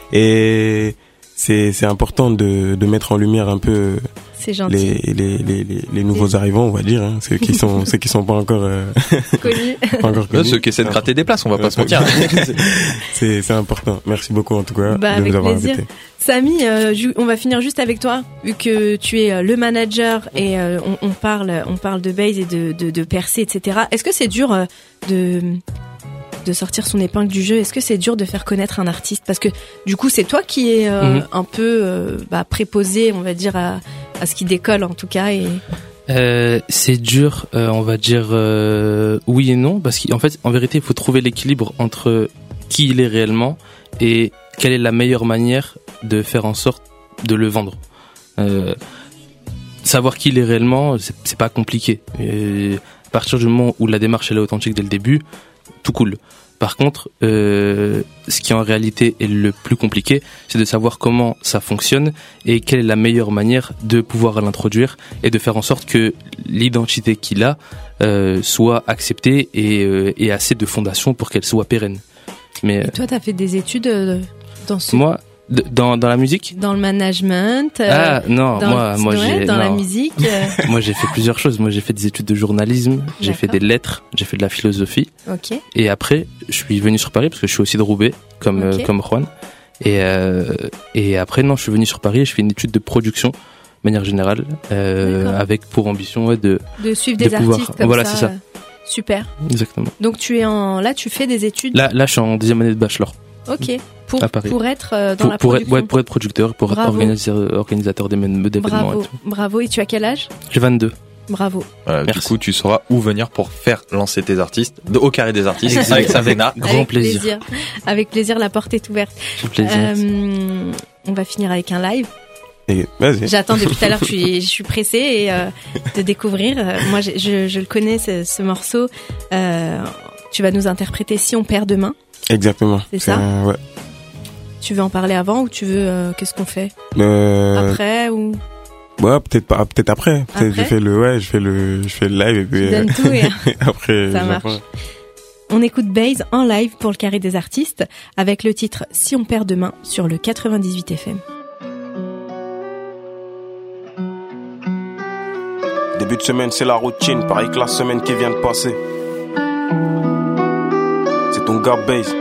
Et c'est c'est important de de mettre en lumière un peu. C'est gentil. Les, les, les, les, les nouveaux c'est... arrivants, on va dire, hein, ceux qui sont, ceux qui sont pas encore, euh... connus. pas encore connus. Là, ceux qui essaient de gratter des places, on va pas se mentir. c'est, c'est important. Merci beaucoup, en tout cas, bah, de nous avoir plaisir. invités. Samy, euh, on va finir juste avec toi, vu que tu es le manager et euh, on, on parle, on parle de base et de, de, de percer, et cetera. Est-ce que c'est dur euh, de, de sortir son épingle du jeu? Est-ce que c'est dur de faire connaître un artiste? Parce que du coup, c'est toi qui es euh, mm-hmm. un peu euh, bah, préposé, on va dire, à, à ce qui décolle en tout cas. Et... Euh, c'est dur, euh, on va dire euh, oui et non, parce qu'en fait, en vérité, il faut trouver l'équilibre entre qui il est réellement et quelle est la meilleure manière de faire en sorte de le vendre. Euh, savoir qui il est réellement, c'est, c'est pas compliqué. Et à partir du moment où la démarche elle est authentique dès le début, tout cool. Par contre, euh, ce qui en réalité est le plus compliqué, c'est de savoir comment ça fonctionne et quelle est la meilleure manière de pouvoir l'introduire et de faire en sorte que l'identité qu'il a euh, soit acceptée et, euh, et assez de fondation pour qu'elle soit pérenne. Mais, et toi, t'as fait des études euh, dans ce... Moi, d- dans, dans la musique ? Dans le management euh, Ah non, dans moi, le... moi ouais, j'ai... Dans non. la musique euh... Moi j'ai fait plusieurs choses. Moi j'ai fait des études de journalisme, j'ai D'accord. fait des lettres, j'ai fait de la philosophie. Ok. Et après, je suis venu sur Paris parce que je suis aussi de Roubaix, comme, okay. euh, comme Juan. Et, euh, et après, non, je suis venu sur Paris et je fais une étude de production, de manière générale, euh, avec pour ambition ouais, de... De suivre de des pouvoir... artistes comme voilà, ça. Voilà, c'est ça. Super. Exactement. Donc tu es en... Là, tu fais des études Là, là je suis en deuxième année de bachelor. Ok. Pour, à Paris. pour être euh, dans pour, la pour production. Être, ouais, pour être producteur, pour Bravo. être organisateur, organisateur d'événements. Bravo. Et tout. Bravo. Et tu as quel âge ? J'ai vingt-deux. Bravo. Euh, du coup, tu sauras où venir pour faire lancer tes artistes de, au carré des artistes avec Savena. Grand avec plaisir. plaisir. Avec plaisir, la porte est ouverte. Avec plaisir. Euh, on va finir avec un live. Et, vas-y. J'attends depuis tout à l'heure, je suis, je suis pressée et, euh, de découvrir. Euh, moi, je, je, je le connais, ce, ce morceau. Euh, tu vas nous interpréter Si on perd demain. Exactement. C'est ça euh, ouais. Tu veux en parler avant ou tu veux, euh, qu'est-ce qu'on fait euh... Après ou... Ouais, peut-être pas, peut-être après. Peut-être après je fais le, ouais, je fais le, je fais le live et puis. Tu donnes euh... tout et après. Ça marche. On écoute Baze en live pour le Carré des artistes avec le titre Si on perd demain sur le quatre-vingt-dix-huit F M. Début de semaine, c'est la routine, pareil que la semaine qui vient de passer. C'est ton gars Baze.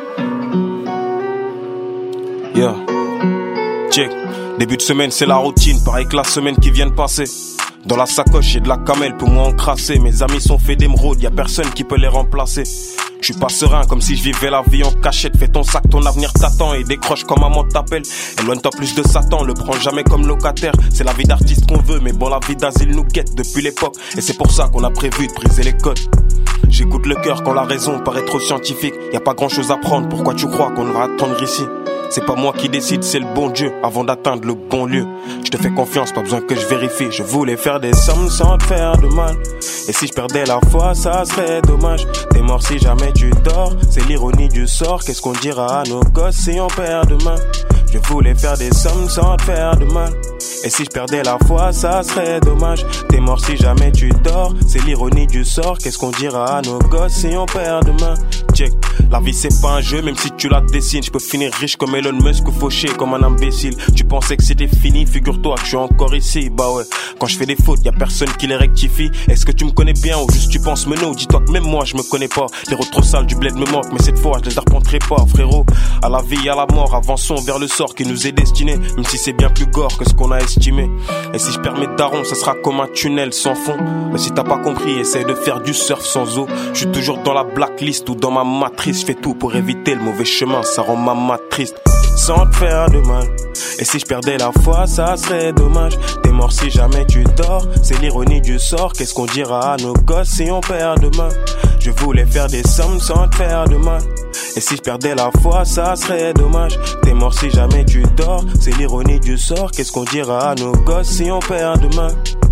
Yeah. Check. Début de semaine, c'est la routine, pareil que la semaine qui vient de passer. Dans la sacoche, j'ai de la camelle pour moi encrasser. Mes amis sont faits d'émeraude, y'a personne qui peut les remplacer. Je suis pas serein, comme si je vivais la vie en cachette. Fais ton sac, ton avenir t'attend et décroche quand maman t'appelle. Éloigne-toi plus de Satan, le prends jamais comme locataire. C'est la vie d'artiste qu'on veut, mais bon, la vie d'asile nous guette depuis l'époque. Et c'est pour ça qu'on a prévu de briser les codes. J'écoute le cœur quand la raison paraît trop scientifique. Y a pas grand chose à prendre, pourquoi tu crois qu'on va attendre ici? C'est pas moi qui décide, c'est le bon Dieu avant d'atteindre le bon lieu. Je te fais confiance, pas besoin que je vérifie. Je voulais faire des sommes sans te faire de mal. Et si je perdais la foi, ça serait dommage. T'es mort si jamais tu dors, c'est l'ironie du sort. Qu'est-ce qu'on dira à nos gosses si on perd demain? Je voulais faire des sommes sans te faire de mal. Et si je perdais la foi, ça serait dommage. T'es mort si jamais tu dors, c'est l'ironie du sort. Qu'est-ce qu'on dira à nos gosses si on perd demain? Check, la vie c'est pas un jeu, même si tu la dessines. Je peux finir riche comme Elon Musk ou fauché comme un imbécile. Tu pensais que c'était fini, figure-toi que je suis encore ici. Bah ouais, quand je fais des fautes, y'a personne qui les rectifie. Est-ce que tu me connais bien ou juste tu penses me non? Dis-toi que même moi je me connais pas. Les routes trop sales du bled me manquent, mais cette fois je les arpenterai pas, frérot. À la vie, à la mort, avançons vers le sort qui nous est destiné. Même si c'est bien plus gore que ce qu'on a estimé. Et si je perds mes darons, ça sera comme un tunnel sans fond. Mais si t'as pas compris, essaye de faire du surf sans eau. Je suis toujours dans la blacklist ou dans ma matrice. Je fais tout pour éviter le mauvais chemin, ça rend ma mat triste. Sans te faire de mal. Et si je perdais la foi, ça serait dommage. T'es mort si jamais tu dors, c'est l'ironie du sort. Qu'est-ce qu'on dira à nos gosses si on perd demain? Je voulais faire des sommes sans te faire de mal. Et si je perdais la foi, ça serait dommage. T'es mort si jamais tu dors, c'est l'ironie du sort. Qu'est-ce qu'on dira à nos gosses si on perd demain?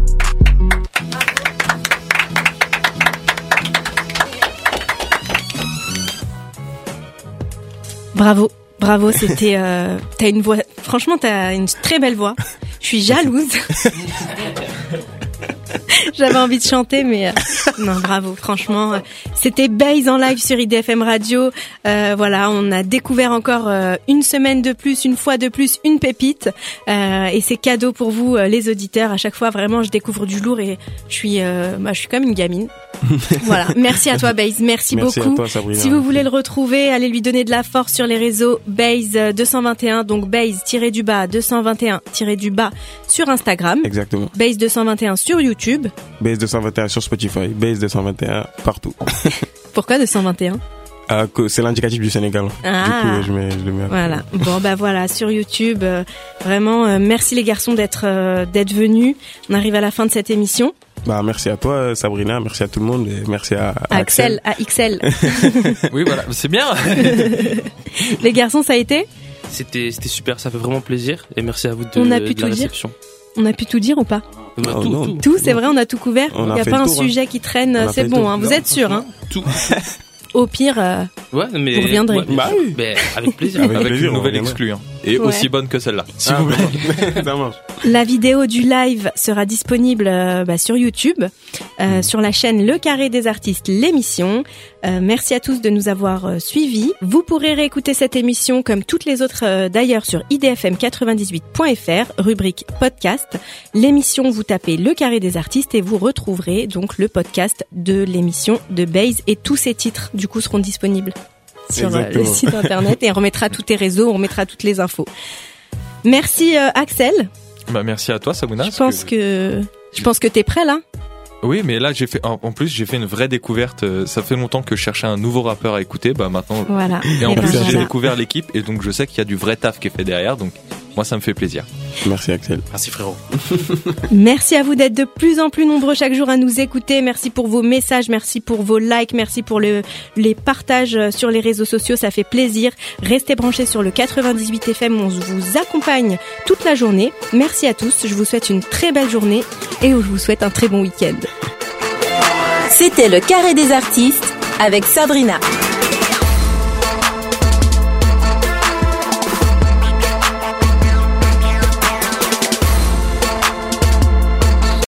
Bravo, bravo, c'était... Euh, t'as une voix... Franchement, t'as une très belle voix. Je suis jalouse. J'avais envie de chanter, mais... Euh, non, bravo, franchement. Euh, c'était Baze en live sur I D F M Radio. Euh, voilà, on a découvert encore euh, une semaine de plus, une fois de plus, une pépite. Euh, et c'est cadeau pour vous, euh, les auditeurs. À chaque fois, vraiment, je découvre du lourd et je suis, euh, bah, je suis comme une gamine. Voilà, merci à toi Baze, merci, merci beaucoup. Toi, si vous voulez le retrouver, allez lui donner de la force sur les réseaux. Baze deux cent vingt et un, donc Baze-du-bas deux cent vingt et un-du-bas sur Instagram. Exactement. Baze deux cent vingt et un sur YouTube. Baze deux cent vingt et un sur Spotify. Baze deux cent vingt et un partout. Pourquoi deux cent vingt et un? Euh, c'est l'indicatif du Sénégal. Ah, du coup, je, mets, je le mets. Voilà. Bon bah voilà, sur YouTube. Euh, vraiment, euh, merci les garçons d'être euh, d'être venus. On arrive à la fin de cette émission. Bah merci à toi Sabrina, merci à tout le monde et merci à, à Axel, à X L. Oui voilà, c'est bien. Les garçons, ça a été? C'était c'était super, ça fait vraiment plaisir et merci à vous de, on a pu de la tout réception. Dire on a pu tout dire ou pas? On a oh, tout, non. tout, tout, c'est vrai, on a tout couvert. Il n'y a, a pas un tour, sujet hein. qui traîne, c'est bon, hein, vous êtes sûr hein? Tout. Au pire, euh, ouais, mais vous reviendrez. Ouais, bah, mais avec plaisir. Avec, avec plaisir, une nouvelle exclue. Hein. Et ouais. Aussi bonne que celle-là. Si ah, vous voulez. Ça marche. La vidéo du live sera disponible euh, bah, sur YouTube, euh, mmh. sur la chaîne Le Carré des Artistes, l'émission. Euh, merci à tous de nous avoir euh, suivis. Vous pourrez réécouter cette émission comme toutes les autres euh, d'ailleurs sur i d f m quatre-vingt-dix-huit point f r, rubrique podcast. L'émission, vous tapez Le Carré des Artistes et vous retrouverez donc le podcast de l'émission de Baze et tous ses titres du coup seront disponibles sur euh, le site internet et on remettra tous tes réseaux, on remettra toutes les infos. Merci euh, Axel. Bah merci à toi Sabrina. Je pense que... que je pense que t'es prêt là. Oui, mais là j'ai fait en plus j'ai fait une vraie découverte. Ça fait longtemps que je cherchais un nouveau rappeur à écouter. Bah maintenant. Voilà. Et en et plus ben, j'ai voilà. découvert l'équipe et donc je sais qu'il y a du vrai taf qui est fait derrière. Donc moi ça me fait plaisir. Merci Axel. Merci frérot. Merci à vous d'être de plus en plus nombreux chaque jour à nous écouter. Merci pour vos messages, merci pour vos likes, merci pour le, les partages sur les réseaux sociaux, ça fait plaisir. Restez branchés sur le quatre-vingt-dix-huit F M, on vous accompagne toute la journée. Merci à tous, je vous souhaite une très belle journée et je vous souhaite un très bon week-end. C'était le Carré des artistes avec Sabrina.